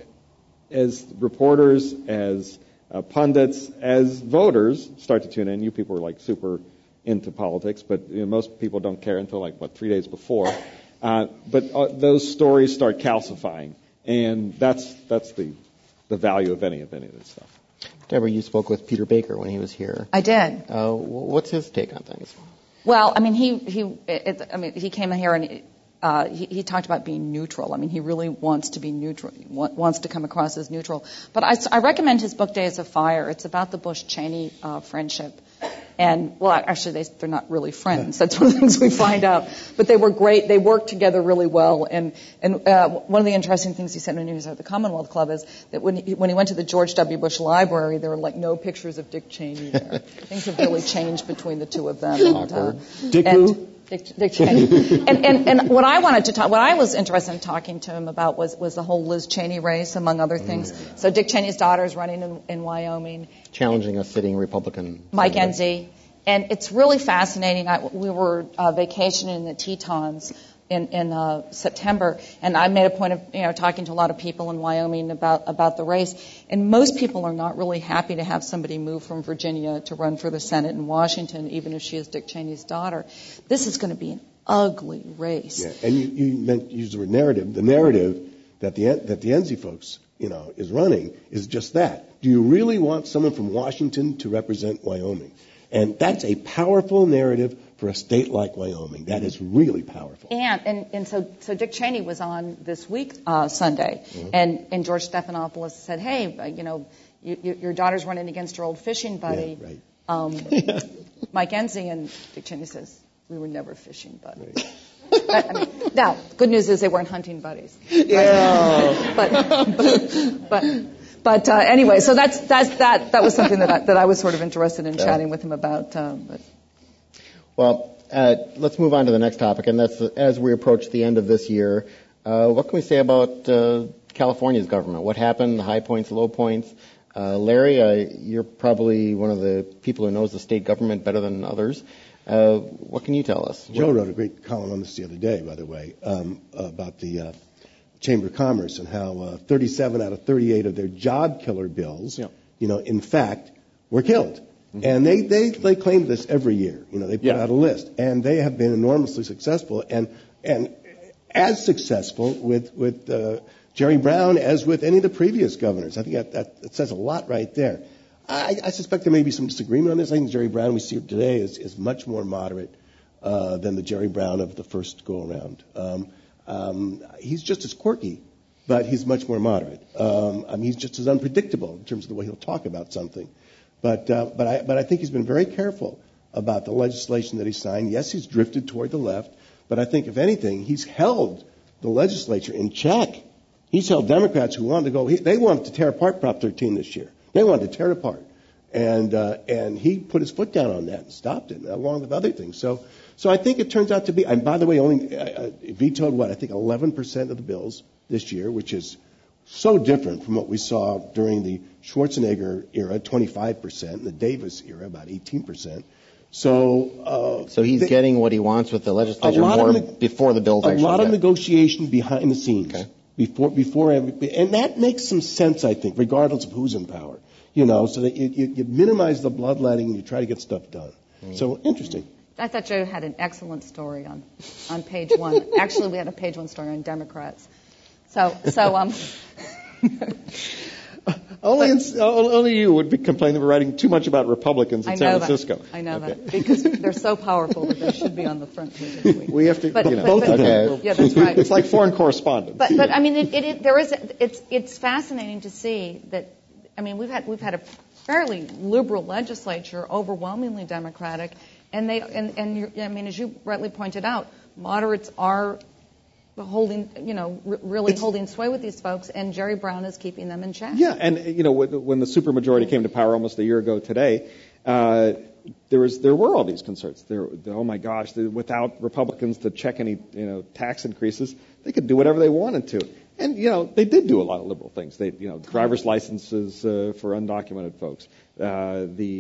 as reporters, as pundits, as voters start to tune in, you people are like super into politics, but most people don't care until 3 days before. But those stories start calcifying, and that's the value of any of this stuff. Deborah, you spoke with Peter Baker when he was here. I did. What's his take on things? Well, I mean, he came in here and. He talked about being neutral. I mean, he really wants to be neutral, wants to come across as neutral. But I recommend his book, Days of Fire. It's about the Bush-Cheney friendship. And, well, actually, they're not really friends. That's one of the things we find out. But they were great. They worked together really well. And one of the interesting things he said when he was at the Commonwealth Club is that when he went to the George W. Bush Library, there were, no pictures of Dick Cheney there. Things have really changed between the two of them. Awkward. Dick who? Dick Cheney. and what I was interested in talking to him about was the whole Liz Cheney race, among other things. So Dick Cheney's daughter is running in Wyoming. Challenging a sitting Republican. Mike Enzi. And it's really fascinating. We were vacationing in the Tetons in September, and I made a point of talking to a lot of people in Wyoming about the race. And most people are not really happy to have somebody move from Virginia to run for the Senate in Washington, even if she is Dick Cheney's daughter. This is going to be an ugly race. Yeah, and you used the word narrative. The narrative that the Enzi folks is running is just that. Do you really want someone from Washington to represent Wyoming? And that's a powerful narrative for a state like Wyoming. That is really powerful. And so Dick Cheney was on this week, Sunday, and George Stephanopoulos said, hey, your daughter's running against her old fishing buddy. Yeah, right. Mike Enzi, and Dick Cheney says, we were never fishing buddies. Now, good news is they weren't hunting buddies. Yeah. But anyway, so that was something that I was sort of interested in chatting with him about. Well, let's move on to the next topic, and that's as we approach the end of this year, what can we say about California's government? What happened, the high points, low points? Larry, you're probably one of the people who knows the state government better than others. What can you tell us? Joe wrote a great column on this the other day, by the way, about the Chamber of Commerce and how 37 out of 38 of their job killer bills, in fact, were killed. Mm-hmm. And they claim this every year. They put out a list, and they have been enormously successful, and as successful with Jerry Brown as with any of the previous governors. I think that says a lot right there. I suspect there may be some disagreement on this. I think Jerry Brown we see today is much more moderate than the Jerry Brown of the first go-around. He's just as quirky, but he's much more moderate. He's just as unpredictable in terms of the way he'll talk about something. But I think he's been very careful about the legislation that he signed. Yes, he's drifted toward the left, but I think, if anything, he's held the legislature in check. He's held Democrats who wanted to go. They wanted to tear apart Prop 13 this year. They wanted to tear it apart, and he put his foot down on that and stopped it, along with other things. So I think it turns out to be. And by the way, only vetoed I think 11% of the bills this year, which is so different from what we saw during the Schwarzenegger era, 25%, and the Davis era, about 18%. So he's getting what he wants with the legislature before the bills actually. A lot of negotiation behind the scenes. Okay. Before and that makes some sense, I think, regardless of who's in power. So that you minimize the bloodletting and you try to get stuff done. Mm-hmm. So interesting. I thought Joe had an excellent story on page one. Actually, we had a page one story on Democrats. Only you would complain that we're writing too much about Republicans in San Francisco. I know that because they're so powerful that they should be on the front page every week. We have to, Yeah, that's right. It's like foreign correspondence. But I mean, it's fascinating to see that. I mean, we've had a fairly liberal legislature, overwhelmingly Democratic, and as you rightly pointed out, moderates are holding sway with these folks, and Jerry Brown is keeping them in check. Yeah, and when the supermajority came to power almost a year ago today, there were all these concerns. Oh my gosh, without Republicans to check any tax increases, they could do whatever they wanted to. And they did do a lot of liberal things. They driver's licenses for undocumented folks, the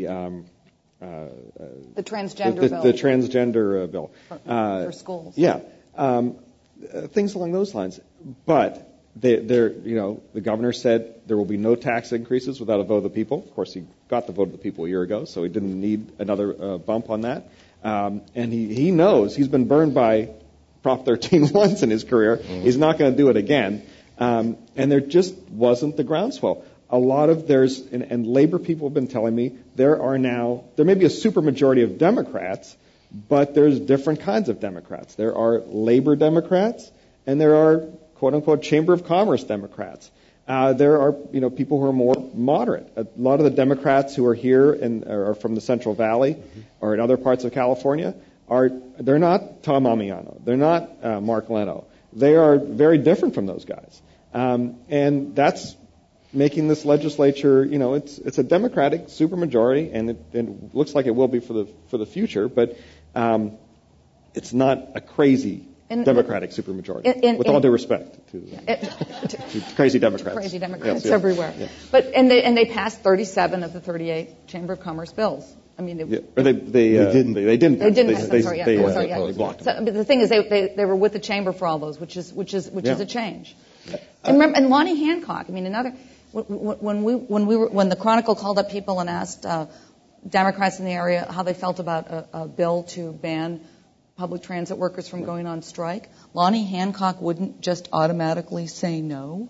transgender bill, the transgender bill for schools. Yeah. Things along those lines. But the governor said there will be no tax increases without a vote of the people. Of course, he got the vote of the people a year ago, so he didn't need another bump on that. And he knows he's been burned by Prop 13 once in his career. Mm-hmm. He's not going to do it again. And there just wasn't the groundswell. A lot of and labor people have been telling me there may be a supermajority of Democrats, but there's different kinds of Democrats. There are labor Democrats, and there are quote-unquote Chamber of Commerce Democrats. There are people who are more moderate. A lot of the Democrats who are here and are from the Central Valley or in other parts of California they're not Tom Amiano. They're not Mark Leno. They are very different from those guys. And that's making this legislature, it's a Democratic supermajority, and it looks like it will be for the future, but it's not a crazy Democratic supermajority. With all due respect to crazy Democrats. Crazy Democrats yes. everywhere. Yeah. But they passed 37 of the 38 Chamber of Commerce bills. I mean, they didn't. They didn't. They blocked them. But the thing is, they were with the chamber for all those, which is a change. And remember, and Lonnie Hancock. I mean, when the Chronicle called up people and asked Democrats in the area how they felt about a bill to ban public transit workers from going on strike, Lonnie Hancock wouldn't just automatically say no.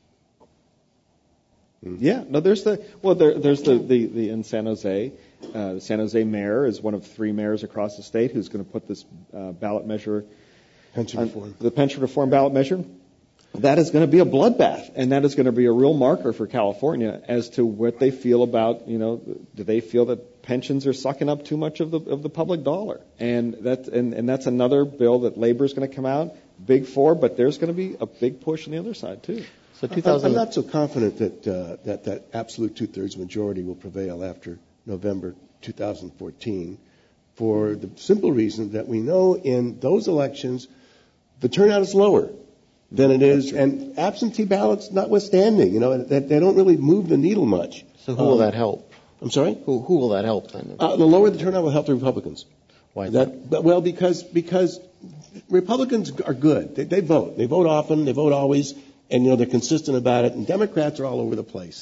Yeah, no. There's the in San Jose. The San Jose mayor is one of 3 mayors across the state who's going to put this ballot measure, pension reform ballot measure. that is going to be a bloodbath, and that is going to be a real marker for California as to what they feel about, do they feel that pensions are sucking up too much of the public dollar? And that's another bill that labor is going to come out big for, but there's going to be a big push on the other side too. So I'm not so confident that absolute two-thirds majority will prevail after November 2014 for the simple reason that we know in those elections the turnout is lower than it is, and absentee ballots notwithstanding, they don't really move the needle much. So who will that help? I'm sorry? Who will that help then? The lower the turnout will help the Republicans. Why is that? Well, because Republicans are good. They vote. They vote often. They vote always. And, they're consistent about it. And Democrats are all over the place.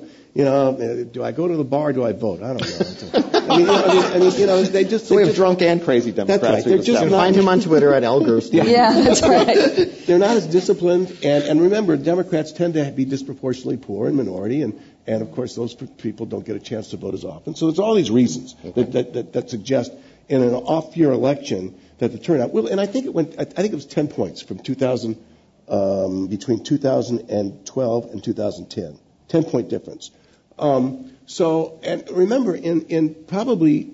Do I go to the bar? Do I vote? I don't know. They just. So we have drunk and crazy Democrats. That's right. They're just you can find him on Twitter at Al Gerstein. Yeah, that's right. They're not as disciplined. And remember, Democrats tend to be disproportionately poor and minority. And of course, those people don't get a chance to vote as often. So there's all these reasons that suggest in an off-year election that the turnout will. And I think it was 10 points from 2000. Between 2012 and 2010, 10-point difference. And remember, in probably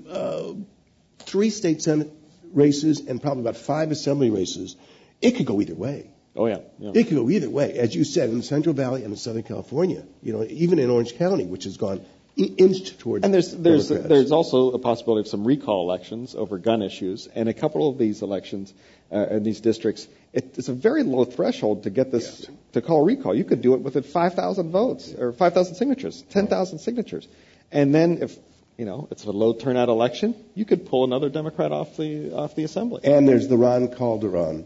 3 state Senate races and probably about 5 assembly races, it could go either way. Oh yeah. It could go either way, as you said, in the Central Valley and in Southern California. Even in Orange County, which has gone inched towards. And there's also a possibility of some recall elections over gun issues, and a couple of these elections in these districts, it's a very low threshold to get this to call recall. You could do it with 5,000 votes or 5,000 signatures, 10,000 signatures, and then if it's a low turnout election, you could pull another Democrat off the assembly. And there's the Ron Calderon.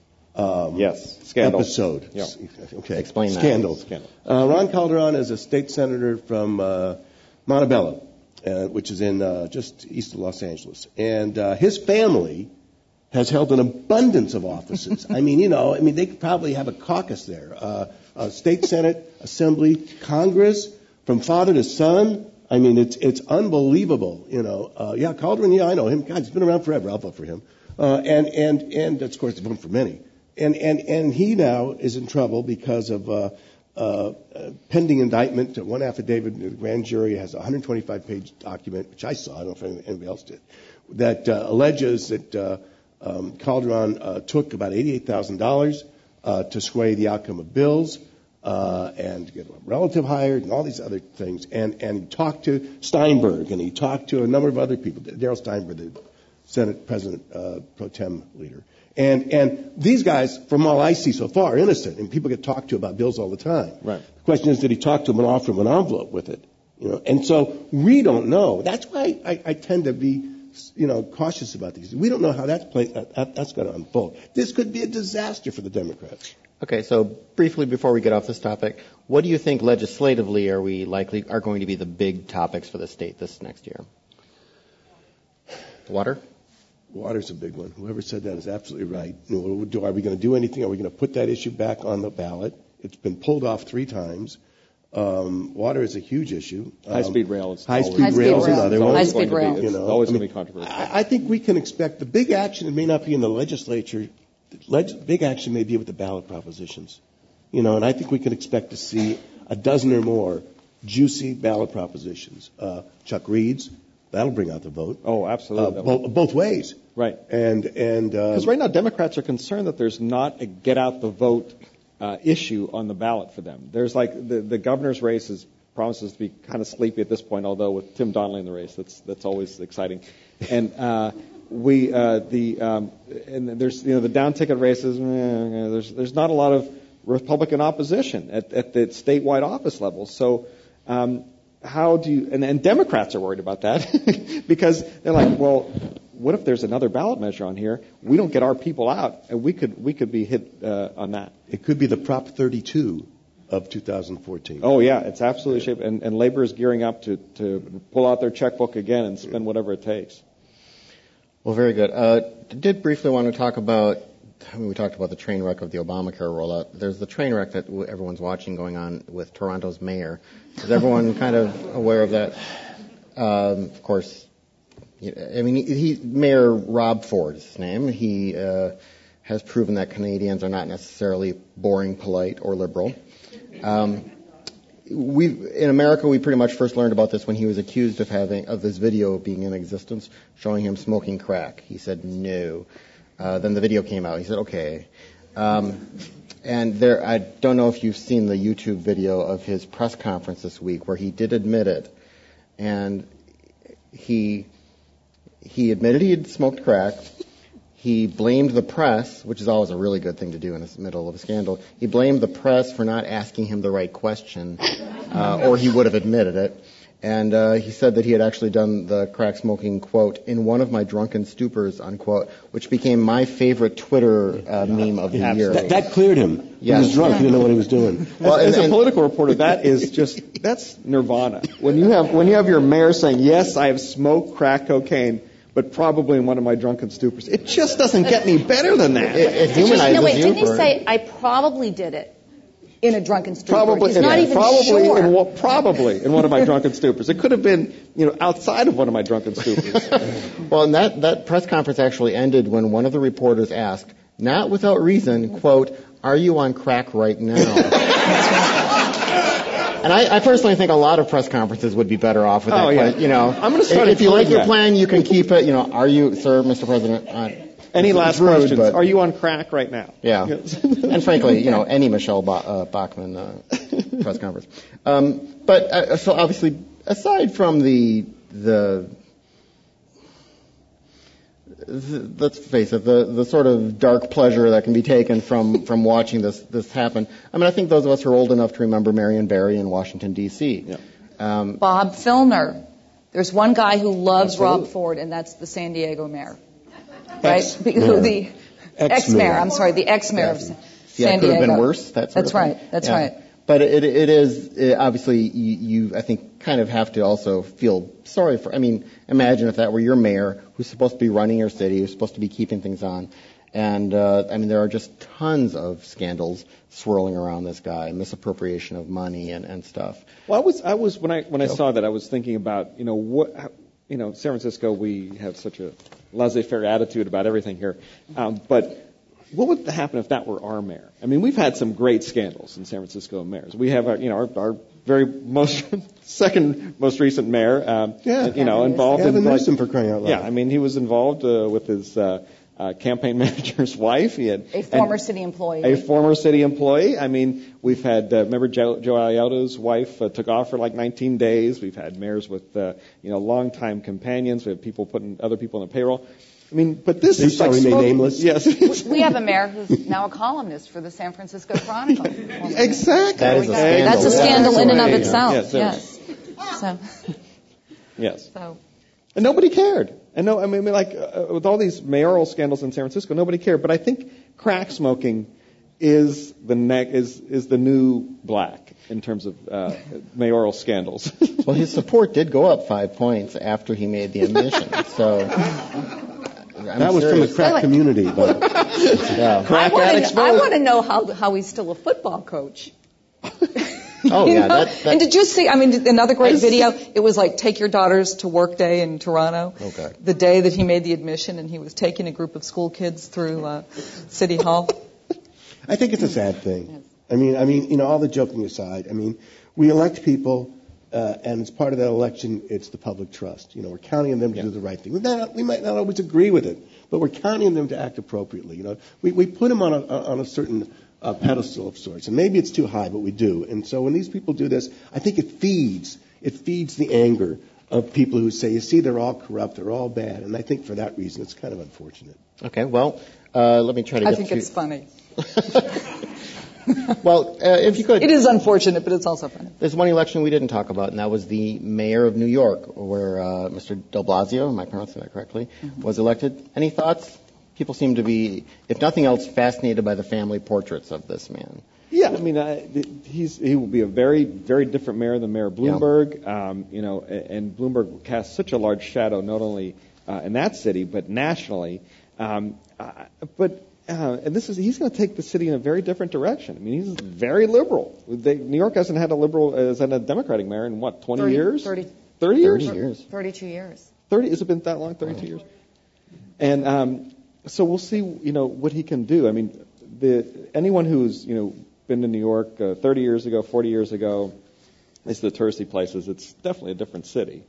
Scandal. Episode. Yeah. Okay. Explain that. Scandal. Ron Scandal. Calderon is a state senator from Montebello, which is in just east of Los Angeles. And his family has held an abundance of offices. They could probably have a caucus there. State Senate, Assembly, Congress, from father to son. It's unbelievable, Calderon, I know him. God, he's been around forever. I'll vote for him. And of course, vote for many. And he now is in trouble because of pending indictment. One affidavit in the grand jury has a 125-page document, which I saw. I don't know if anybody else did, that alleges that Calderon took about $88,000 to sway the outcome of bills and get a relative hired and all these other things. And he talked to Steinberg and he talked to a number of other people. Darrell Steinberg, the Senate President pro tem leader. And these guys, from all I see so far, are innocent, and people get talked to about bills all the time. Right. The question is, did he talk to them and offer them an envelope with it? And so we don't know. That's why I tend to be, cautious about these. We don't know how that's going to unfold. This could be a disaster for the Democrats. Okay, so briefly before we get off this topic, what do you think legislatively are going to be the big topics for the state this next year? Water? Water's a big one. Whoever said that is absolutely right. Are we going to do anything? Are we going to put that issue back on the ballot? It's been pulled off 3 times. Water is a huge issue. High-speed rail. High-speed rail is another one. High-speed rail. It's always going to be controversial. I think we can expect the big action. It may not be in the legislature. Big action may be with the ballot propositions. And I think we can expect to see a dozen or more juicy ballot propositions. Chuck Reed's. That'll bring out the vote. Oh, absolutely. Both ways. Right. And because right now Democrats are concerned that there's not a get-out-the-vote issue on the ballot for them. There's the governor's race promises to be kind of sleepy at this point, although with Tim Donnelly in the race, that's always exciting. And and there's the down-ticket races. There's not a lot of Republican opposition at the statewide office level. So. How do you, and Democrats are worried about that because they're like, well, what if there's another ballot measure on here? We don't get our people out, and we could be hit on that. It could be the Prop 32 of 2014. Oh yeah, it's absolutely shaped, and labor is gearing up to pull out their checkbook again and spend whatever it takes. Well, very good. Did briefly want to talk about. We talked about the train wreck of the Obamacare rollout. There's the train wreck that everyone's watching going on with Toronto's mayor. Is everyone kind of aware of that? Of course, Mayor Rob Ford is his name. He has proven that Canadians are not necessarily boring, polite, or liberal. In America, we pretty much first learned about this when he was accused of this video being in existence, showing him smoking crack. He said no. Then the video came out. He said okay. And I don't know if you've seen the YouTube video of his press conference this week where he did admit it, and he admitted he had smoked crack. He blamed the press, which is always a really good thing to do in the middle of a scandal. He blamed the press for not asking him the right question, or he would have admitted it. And he said that he had actually done the crack smoking, quote, in one of my drunken stupors, unquote, which became my favorite Twitter meme of the year. That cleared him. Yes. He was drunk. He didn't know what he was doing. Well, as a political reporter, that's nirvana. When you have your mayor saying, yes, I have smoked crack cocaine, but probably in one of my drunken stupors. It just doesn't get any better than that. It humanizes you. Didn't he say, I probably did it in a drunken stupor? Probably, He's not even sure. Probably in one of my drunken stupors. It could have been, outside of one of my drunken stupors. Well, and that press conference actually ended when one of the reporters asked, not without reason, quote, are you on crack right now? And I personally think a lot of press conferences would be better off with that. Oh, yeah. But, I'm going to start if you like your that. plan, you can keep it. Are you, sir, Mr. President? Any last questions? But, are you on crack right now? Yeah. And frankly, any Michelle Bachmann press conference. So obviously, aside from let's face it, the sort of dark pleasure that can be taken from watching this happen. I mean, I think those of us who are old enough to remember Marion Barry in Washington, D.C. Yeah. Bob Filner. There's one guy who loves Absolutely. Rob Ford, and that's the San Diego mayor. Right? Ex-mayor. The ex-mayor. I'm sorry, the ex-mayor of San Diego. It could have been worse. That's right. That's right. But it is obviously you I think kind of have to also feel sorry for. I mean, imagine if that were your mayor who's supposed to be running your city, who's supposed to be keeping things on, and I mean there are just tons of scandals swirling around this guy, misappropriation of money and stuff. Well, I was when I saw that I was thinking about San Francisco, we have such a laissez-faire attitude about everything here, but. What would happen if that were our mayor? I mean, we've had some great scandals in San Francisco mayors. We have our very second most recent mayor, involved in Newsom for crying out loud. Yeah, I mean, he was involved with his campaign manager's wife. He had a former city employee. A former city employee. I mean, we've had remember Joe Iotto's wife took off for like 19 days. We've had mayors with longtime companions. We have people putting other people on the payroll. I mean, but this is like remain nameless. Yes. We have a mayor who's now a columnist for the San Francisco Chronicle. Exactly. That is a scandal. That's a scandal in and of Yes, itself. yes. So. Yes. So. And nobody cared. And with all these mayoral scandals in San Francisco, nobody cared. But I think crack smoking is the new black in terms of mayoral scandals. Well, his support did go up 5 points after he made the admission. So that was from the crack community. But, yeah. Crack addicts vote. I want to know how he's still a football coach. Oh, yeah. That, and did you see, another great video, it was like Take Your Daughters to Work Day in Toronto. Okay. The day that he made the admission and he was taking a group of school kids through City Hall. I think it's a sad thing. Yes. All the joking aside, we elect people, and as part of that election, it's the public trust. We're counting on them to do the right thing. We might not always agree with it, but we're counting on them to act appropriately. We put them on a certain pedestal of sorts, and maybe it's too high, but we do. And so when these people do this, I think it feeds the anger of people who say, you see, they're all corrupt, they're all bad, and I think for that reason, it's kind of unfortunate. Okay, well, let me try to get I think it's funny. Well, if you could. It is unfortunate, but it's also funny. There's one election we didn't talk about, and that was the mayor of New York, where Mr. de Blasio, am I pronouncing that correctly, was elected. Any thoughts? People seem to be, if nothing else, fascinated by the family portraits of this man. Yeah, he will be a very, very different mayor than Mayor Bloomberg. Yeah. And Bloomberg casts such a large shadow not only in that city but nationally. And he's going to take the city in a very different direction. He's very liberal. New York hasn't had a Democratic mayor in 20 years? 30 years? 32 years. 30? Has it been that long? 32 years? And So we'll see, what he can do. I mean, anyone who's, been to New York 30 years ago, 40 years ago, it's the touristy places. It's definitely a different city.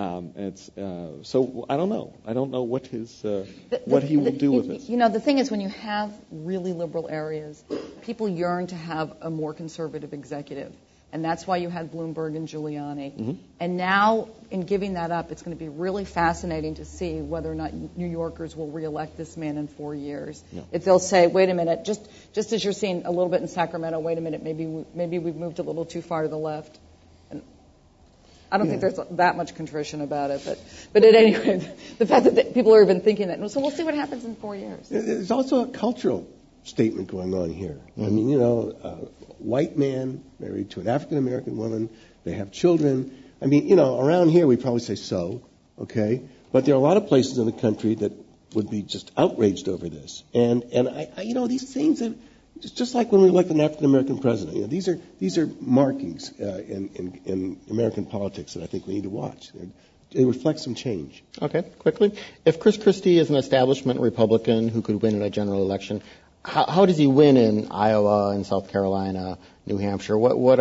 So I don't know. I don't know what what he will do with this. The thing is, when you have really liberal areas, people yearn to have a more conservative executive. And that's why you had Bloomberg and Giuliani. Mm-hmm. And now, in giving that up, it's going to be really fascinating to see whether or not New Yorkers will reelect this man in 4 years. Yeah. If they'll say, wait a minute, just as you're seeing a little bit in Sacramento, wait a minute, maybe we've moved a little too far to the left. And I don't think there's that much contrition about it. But at any rate, the fact that people are even thinking that. So we'll see what happens in 4 years. There's also a cultural statement going on here. Mm-hmm. I mean, white man married to an African-American woman. They have children. I mean, around here we probably say so, okay? But there are a lot of places in the country that would be just outraged over this. And I these things are just like when we elect an African-American president. These are markings in American politics that I think we need to watch. They reflect some change. Okay, quickly. If Chris Christie is an establishment Republican who could win in a general election, how does he win in Iowa and South Carolina, New Hampshire?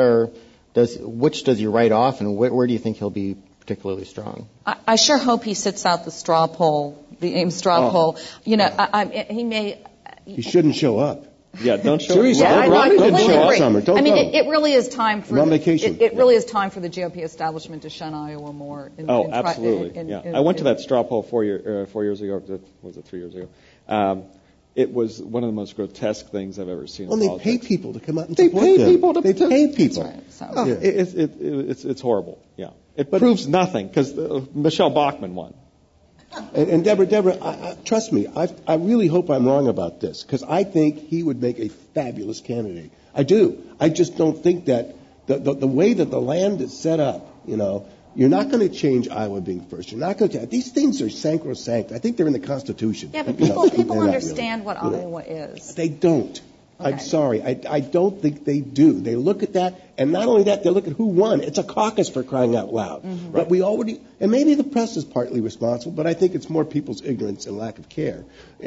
Which does he write off, and where do you think he'll be particularly strong? I sure hope he sits out the straw poll, the Ames straw poll. He may. He shouldn't show up. Yeah, don't show Seriously, up. Don't show up, Summer. Don't go. It really is time for. I'm on vacation. It really is time for the GOP establishment to shun Iowa more. Absolutely. I went to that straw poll 4 years ago. Was it 3 years ago? It was one of the most grotesque things I've ever seen. Well, they pay people to come out and support them. They pay people. That's right. It's horrible. Yeah, it proves nothing because Michelle Bachmann won. And Deborah, trust me, I really hope I'm wrong about this because I think he would make a fabulous candidate. I do. I just don't think that the way that the land is set up, you're not going to change Iowa being first. You're not going to. These things are sacrosanct. I think they're in the Constitution. Yeah, but people understand what Iowa is. They don't. Okay. I'm sorry. I don't think they do. They look at that, and not only that, they look at who won. It's a caucus, for crying out loud. Mm-hmm. But we already, and maybe the press is partly responsible, but I think it's more people's ignorance and lack of care.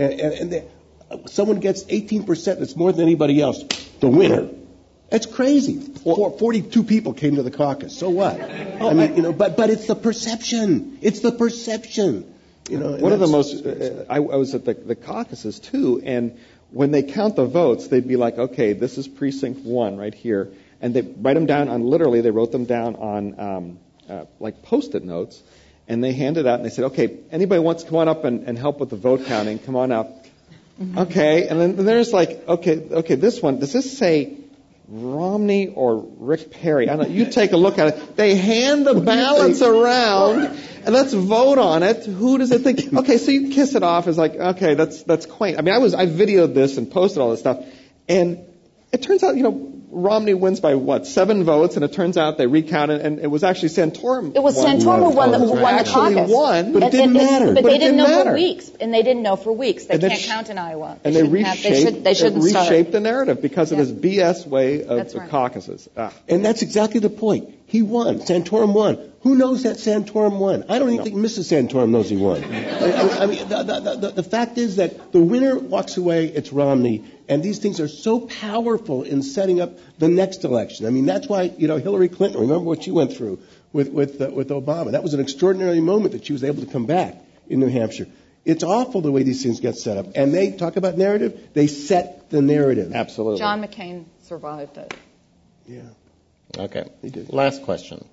Someone gets 18%, that's more than anybody else. The winner. That's crazy. 42 people came to the caucus. So what? But it's the perception. It's the perception. One of the most. I was at the caucuses too, and when they count the votes, they'd be like, okay, this is precinct 1 right here, and they write them down on. Literally, they wrote them down on like Post-it notes, and they handed out, and they said, okay, anybody wants to come on up and help with the vote counting? Come on up. Mm-hmm. Okay, and then there's like, okay, this one. Does this say Romney or Rick Perry? I don't know. You take a look at it. They hand the ballots around, and let's vote on it. Who does it think? Okay, so you kiss it off as like, okay, that's quaint. I mean, I videoed this and posted all this stuff, and it turns out, Romney wins by 7 votes, and it turns out they recounted, and it was actually Santorum. It was Santorum who won the caucus. Won, but it didn't matter. But they didn't know for weeks, and they didn't know for weeks. They can't count in Iowa. And they reshaped the narrative because of this BS way of the caucuses. And that's exactly the point. He won. Santorum won. Who knows that Santorum won? I don't even think Mrs. Santorum knows he won. I mean, the fact is that the winner walks away, it's Romney, and these things are so powerful in setting up the next election. I mean, that's why, Hillary Clinton, remember what she went through with Obama. That was an extraordinary moment that she was able to come back in New Hampshire. It's awful the way these things get set up. And they talk about narrative, they set the narrative. Absolutely. John McCain survived it. Yeah. Okay. Last question.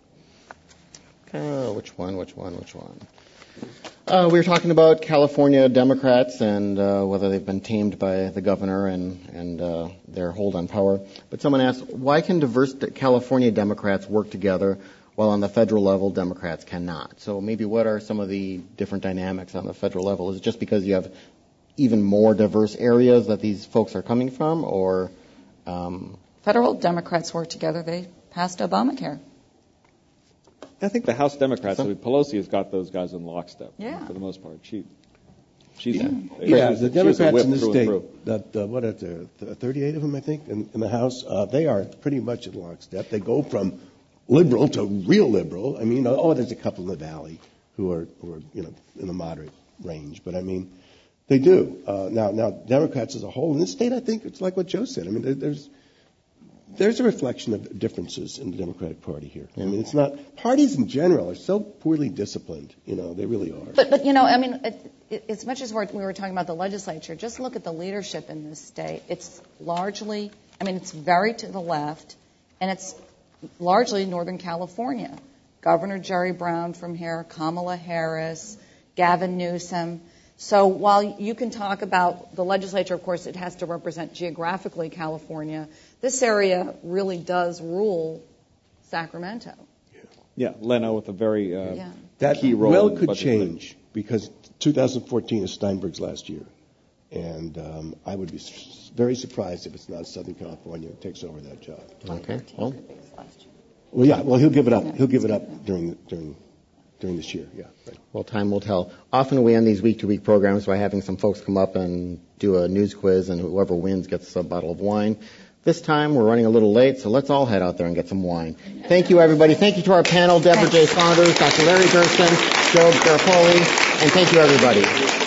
Which one? We were talking about California Democrats and whether they've been tamed by the governor and their hold on power. But someone asked, why can diverse California Democrats work together while on the federal level Democrats cannot? So maybe what are some of the different dynamics on the federal level? Is it just because you have even more diverse areas that these folks are coming from, or? Federal Democrats work together. They passed Obamacare. I think the House Democrats, Pelosi has got those guys in lockstep. Yeah. For the most part. She's the Democrats in the state, 38 of them, I think, in the House, they are pretty much in lockstep. They go from liberal to real liberal. I mean, there's a couple in the Valley who are in the moderate range. But I mean, They do. Now, Democrats as a whole in this state, I think it's like what Joe said. I mean, there's a reflection of differences in the Democratic Party here. I mean, it's not parties in general are so poorly disciplined. They really are. But I mean, as much as we were talking about the legislature, just look at the leadership in this state. It's largely, it's very to the left, and it's largely Northern California. Governor Jerry Brown from here, Kamala Harris, Gavin Newsom. So while you can talk about the legislature, of course, it has to represent geographically California, this area really does rule Sacramento. Yeah, Leno with a very that key role. Well, could change because 2014 is Steinberg's last year, and I would be very surprised if it's not Southern California who takes over that job. Okay. Well, yeah. Well, he'll give it up. He'll give it up during this year. Yeah. Right. Well, time will tell. Often we end these week-to-week programs by having some folks come up and do a news quiz, and whoever wins gets a bottle of wine. This time we're running a little late, so let's all head out there and get some wine. Thank you, everybody. Thank you to our panel, Deborah J. Saunders, Dr. Larry Gersten, Joe Garofoli, and thank you, everybody.